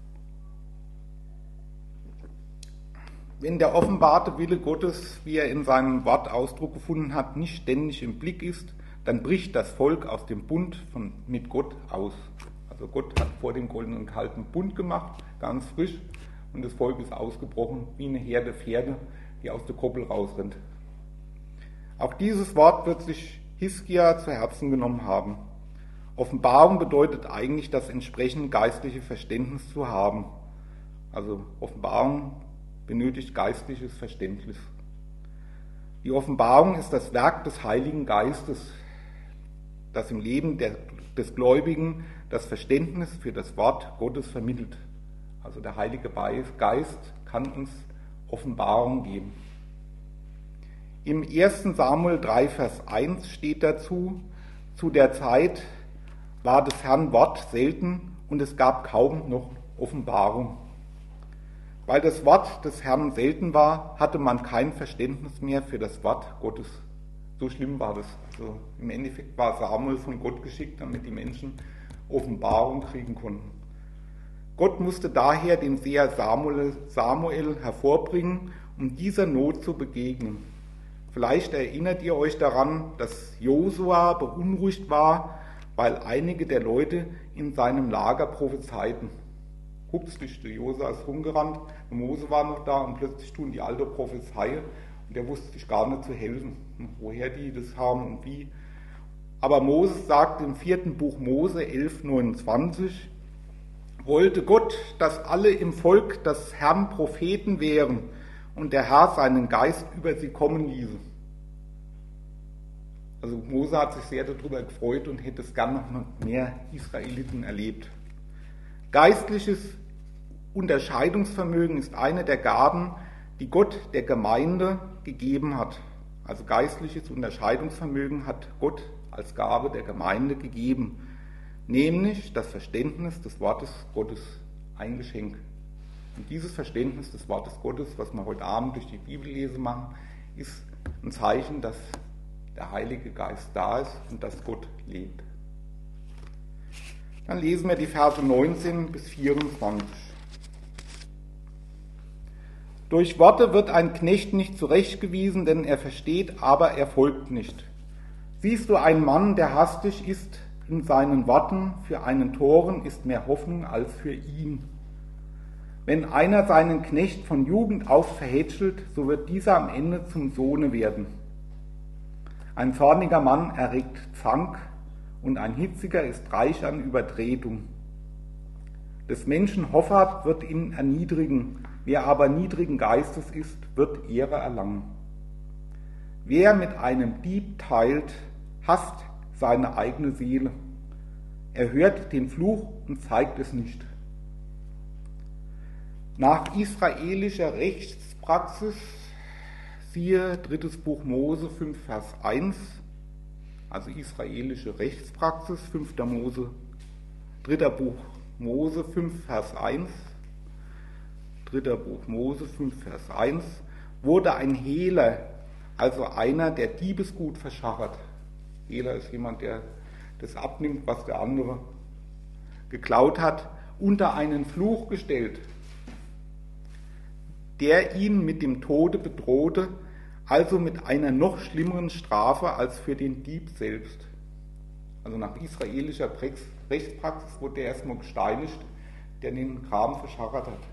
A: Wenn der offenbarte Wille Gottes, wie er in seinem Wort Ausdruck gefunden hat, nicht ständig im Blick ist, dann bricht das Volk aus dem Bund von, mit Gott aus. Also Gott hat vor dem goldenen Kalb einen Bund gemacht, ganz frisch, und das Volk ist ausgebrochen wie eine Herde Pferde, die aus der Koppel rausrennt. Auch dieses Wort wird sich Hiskia zu Herzen genommen haben. Offenbarung bedeutet eigentlich, das entsprechende geistliche Verständnis zu haben. Also Offenbarung benötigt geistliches Verständnis. Die Offenbarung ist das Werk des Heiligen Geistes, das im Leben der, des Gläubigen das Verständnis für das Wort Gottes vermittelt. Also der Heilige Geist kann uns Offenbarung geben. Im ersten Samuel drei, Vers eins steht dazu, zu der Zeit war des Herrn Wort selten und es gab kaum noch Offenbarung. Weil das Wort des Herrn selten war, hatte man kein Verständnis mehr für das Wort Gottes. So schlimm war das. Also im Endeffekt war Samuel von Gott geschickt, damit die Menschen Offenbarung kriegen konnten. Gott musste daher den Seher Samuel, Samuel hervorbringen, um dieser Not zu begegnen. Vielleicht erinnert ihr euch daran, dass Josua beunruhigt war, weil einige der Leute in seinem Lager prophezeiten. Hups, der Josua ist rumgerannt, der Mose war noch da und plötzlich tun die Alte Prophezeie und der wusste sich gar nicht zu helfen, woher die das haben und wie. Aber Moses sagt im vierten Buch Mose elf, neunundzwanzig, wollte Gott, dass alle im Volk des Herrn Propheten wären und der Herr seinen Geist über sie kommen ließe. Also Mose hat sich sehr darüber gefreut und hätte es gern noch mehr Israeliten erlebt. Geistliches Unterscheidungsvermögen ist eine der Gaben, die Gott der Gemeinde gegeben hat. Also geistliches Unterscheidungsvermögen hat Gott als Gabe der Gemeinde gegeben, nämlich das Verständnis des Wortes Gottes, ein Geschenk. Und dieses Verständnis des Wortes Gottes, was wir heute Abend durch die Bibellese machen, ist ein Zeichen, dass der Heilige Geist da ist und dass Gott lebt. Dann lesen wir die Verse neunzehn bis vierundzwanzig. Durch Worte wird ein Knecht nicht zurechtgewiesen, denn er versteht, aber er folgt nicht. Siehst du einen Mann, der hastig ist in seinen Worten, für einen Toren ist mehr Hoffnung als für ihn. Wenn einer seinen Knecht von Jugend auf verhätschelt, so wird dieser am Ende zum Sohne werden. Ein zorniger Mann erregt Zank und ein hitziger ist reich an Übertretung. Des Menschen Hoffart wird ihn erniedrigen, wer aber niedrigen Geistes ist, wird Ehre erlangen. Wer mit einem Dieb teilt, hasst seine eigene Seele. Er hört den Fluch und zeigt es nicht. Nach israelischer Rechtspraxis, siehe drittes Buch Mose fünf Vers eins, also israelische Rechtspraxis, fünfter Mose, dritter Buch Mose fünf Vers eins, dritter Buch Mose fünf Vers eins, wurde ein Hehler, also einer, der Diebesgut verschachert. Hehler ist jemand, der das abnimmt, was der andere geklaut hat, unter einen Fluch gestellt, der ihn mit dem Tode bedrohte, also mit einer noch schlimmeren Strafe als für den Dieb selbst. Also nach israelischer Rechtspraxis wurde der erstmal gesteinigt, der den Kram verschachert hat.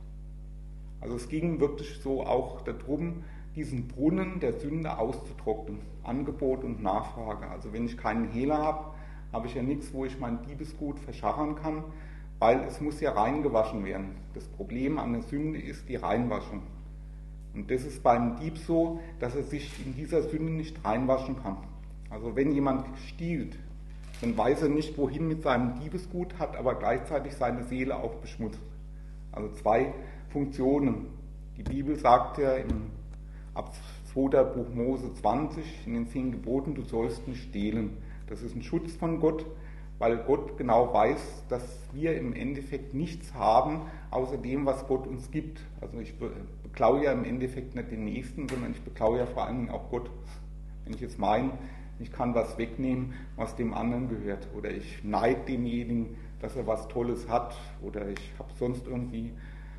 A: Also es ging wirklich so auch darum, diesen Brunnen der Sünde auszutrocknen. Angebot und Nachfrage. Also wenn ich keinen Hehler habe, habe ich ja nichts, wo ich mein Diebesgut verschachern kann, weil es muss ja reingewaschen werden. Das Problem an der Sünde ist die Reinwaschung. Und das ist beim Dieb so, dass er sich in dieser Sünde nicht reinwaschen kann. Also wenn jemand stiehlt, dann weiß er nicht, wohin mit seinem Diebesgut, hat aber gleichzeitig seine Seele auch beschmutzt. Also zwei Funktionen. Die Bibel sagt ja im ab zweiter Buch Mose zwanzig in den zehn Geboten, du sollst nicht stehlen. Das ist ein Schutz von Gott, weil Gott genau weiß, dass wir im Endeffekt nichts haben, außer dem, was Gott uns gibt. Also ich beklaue ja im Endeffekt nicht den Nächsten, sondern ich beklaue ja vor allen Dingen auch Gott. Wenn ich jetzt meine, ich kann was wegnehmen, was dem anderen gehört, oder ich neide denjenigen, dass er was Tolles hat, oder ich habe sonst irgendwie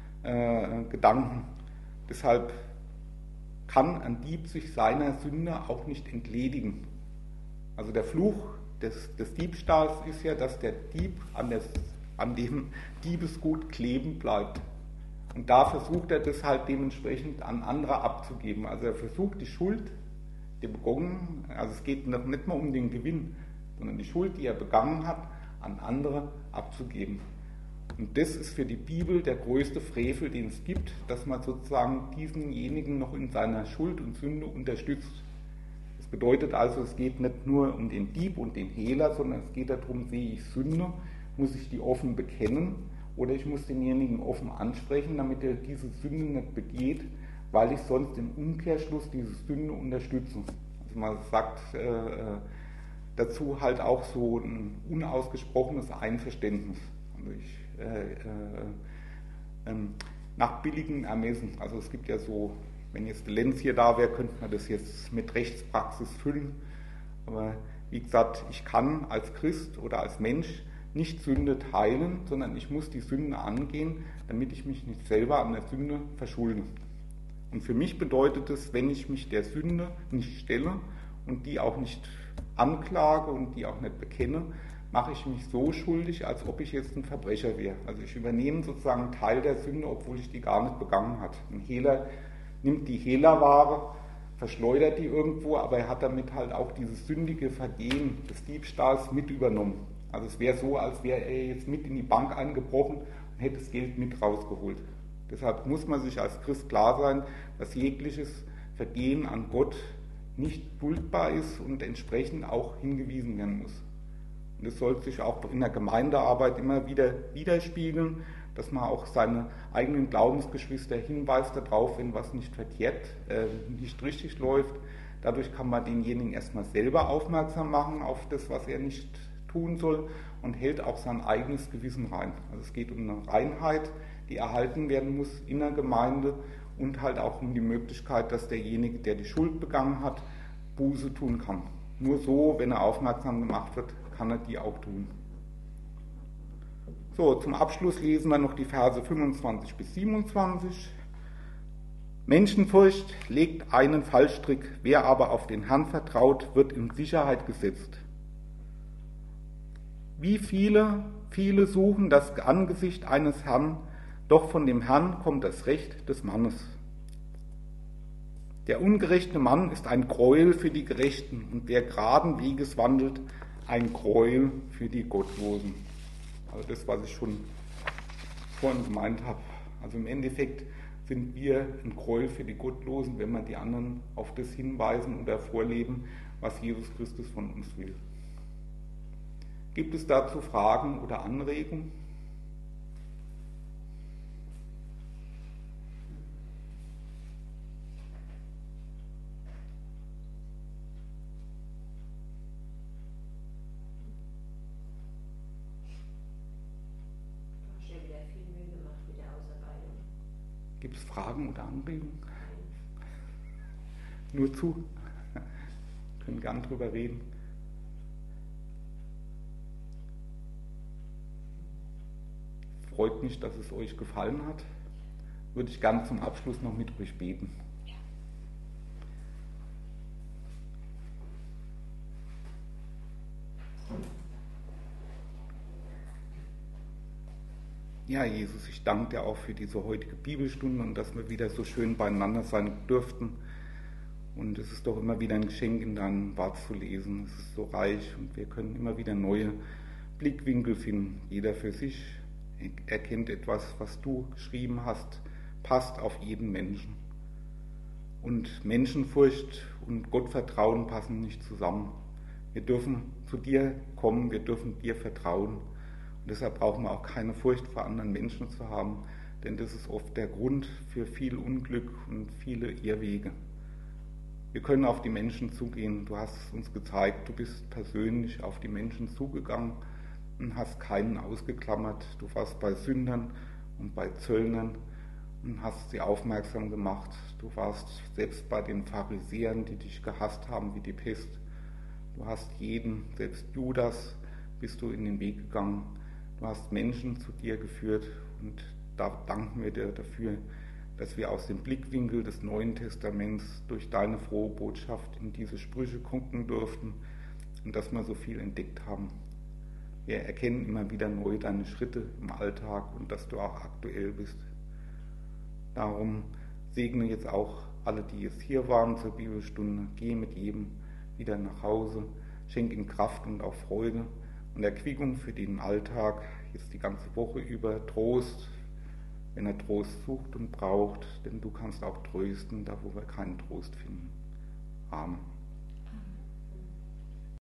A: äh, Gedanken. Deshalb kann ein Dieb sich seiner Sünde auch nicht entledigen. Also der Fluch des, des Diebstahls ist ja, dass der Dieb an, des, an dem Diebesgut kleben bleibt. Und da versucht er das halt dementsprechend an andere abzugeben. Also er versucht die Schuld, die begangen, also es geht noch nicht mal um den Gewinn, sondern die Schuld, die er begangen hat, an andere abzugeben. Und das ist für die Bibel der größte Frevel, den es gibt, dass man sozusagen diesenjenigen noch in seiner Schuld und Sünde unterstützt. Das bedeutet also, es geht nicht nur um den Dieb und den Hehler, sondern es geht darum, sehe ich Sünde, muss ich die offen bekennen oder ich muss denjenigen offen ansprechen, damit er diese Sünde nicht begeht, weil ich sonst im Umkehrschluss diese Sünde unterstütze. Also man sagt äh, dazu halt auch so ein unausgesprochenes Einverständnis. Also ich Äh, äh, ähm, nach billigem Ermessen. Also es gibt ja so, wenn jetzt der Lenz hier da wäre, könnte man das jetzt mit Rechtspraxis füllen. Aber wie gesagt, ich kann als Christ oder als Mensch nicht Sünde teilen, sondern ich muss die Sünde angehen, damit ich mich nicht selber an der Sünde verschulde. Und für mich bedeutet es, wenn ich mich der Sünde nicht stelle und die auch nicht anklage und die auch nicht bekenne, mache ich mich so schuldig, als ob ich jetzt ein Verbrecher wäre. Also ich übernehme sozusagen einen Teil der Sünde, obwohl ich die gar nicht begangen habe. Ein Hehler nimmt die Hehlerware, verschleudert die irgendwo, aber er hat damit halt auch dieses sündige Vergehen des Diebstahls mit übernommen. Also es wäre so, als wäre er jetzt mit in die Bank eingebrochen und hätte das Geld mit rausgeholt. Deshalb muss man sich als Christ klar sein, dass jegliches Vergehen an Gott nicht duldbar ist und entsprechend auch hingewiesen werden muss. Und es sollte sich auch in der Gemeindearbeit immer wieder widerspiegeln, dass man auch seine eigenen Glaubensgeschwister hinweist darauf, wenn was nicht verkehrt, äh, nicht richtig läuft. Dadurch kann man denjenigen erstmal selber aufmerksam machen auf das, was er nicht tun soll und hält auch sein eigenes Gewissen rein. Also es geht um eine Reinheit, die erhalten werden muss in der Gemeinde und halt auch um die Möglichkeit, dass derjenige, der die Schuld begangen hat, Buße tun kann. Nur so, wenn er aufmerksam gemacht wird, kann er die auch tun. So, zum Abschluss lesen wir noch die Verse fünfundzwanzig bis siebenundzwanzig. Menschenfurcht legt einen Fallstrick, wer aber auf den Herrn vertraut, wird in Sicherheit gesetzt. Wie viele, viele suchen das Angesicht eines Herrn, doch von dem Herrn kommt das Recht des Mannes. Der ungerechte Mann ist ein Gräuel für die Gerechten und wer geraden Weges wandelt, ein Gräuel für die Gottlosen. Also das, was ich schon vorhin gemeint habe. Also im Endeffekt sind wir ein Gräuel für die Gottlosen, wenn wir die anderen auf das hinweisen oder vorleben, was Jesus Christus von uns will. Gibt es dazu Fragen oder Anregungen? Gibt es Fragen oder Anregungen? Nur zu. Wir können gern drüber reden. Freut mich, dass es euch gefallen hat. Würde ich gern zum Abschluss noch mit euch beten. Ja, Jesus, ich danke dir auch für diese heutige Bibelstunde und dass wir wieder so schön beieinander sein dürften. Und es ist doch immer wieder ein Geschenk, in deinem Wort zu lesen. Es ist so reich und wir können immer wieder neue Blickwinkel finden. Jeder für sich erkennt etwas, was du geschrieben hast, passt auf jeden Menschen. Und Menschenfurcht und Gottvertrauen passen nicht zusammen. Wir dürfen zu dir kommen, wir dürfen dir vertrauen. Und deshalb brauchen wir auch keine Furcht vor anderen Menschen zu haben, denn das ist oft der Grund für viel Unglück und viele Irrwege. Wir können auf die Menschen zugehen. Du hast es uns gezeigt, du bist persönlich auf die Menschen zugegangen und hast keinen ausgeklammert. Du warst bei Sündern und bei Zöllnern und hast sie aufmerksam gemacht. Du warst selbst bei den Pharisäern, die dich gehasst haben wie die Pest. Du hast jeden, selbst Judas, bist du in den Weg gegangen. Du hast Menschen zu dir geführt und da danken wir dir dafür, dass wir aus dem Blickwinkel des Neuen Testaments durch deine frohe Botschaft in diese Sprüche gucken durften und dass wir so viel entdeckt haben. Wir erkennen immer wieder neu deine Schritte im Alltag und dass du auch aktuell bist. Darum segne jetzt auch alle, die jetzt hier waren zur Bibelstunde. Geh mit jedem wieder nach Hause, schenk ihm Kraft und auch Freude und Erquickung für den Alltag, jetzt die ganze Woche über, Trost, wenn er Trost sucht und braucht, denn du kannst auch trösten, da wo wir keinen Trost finden. Amen.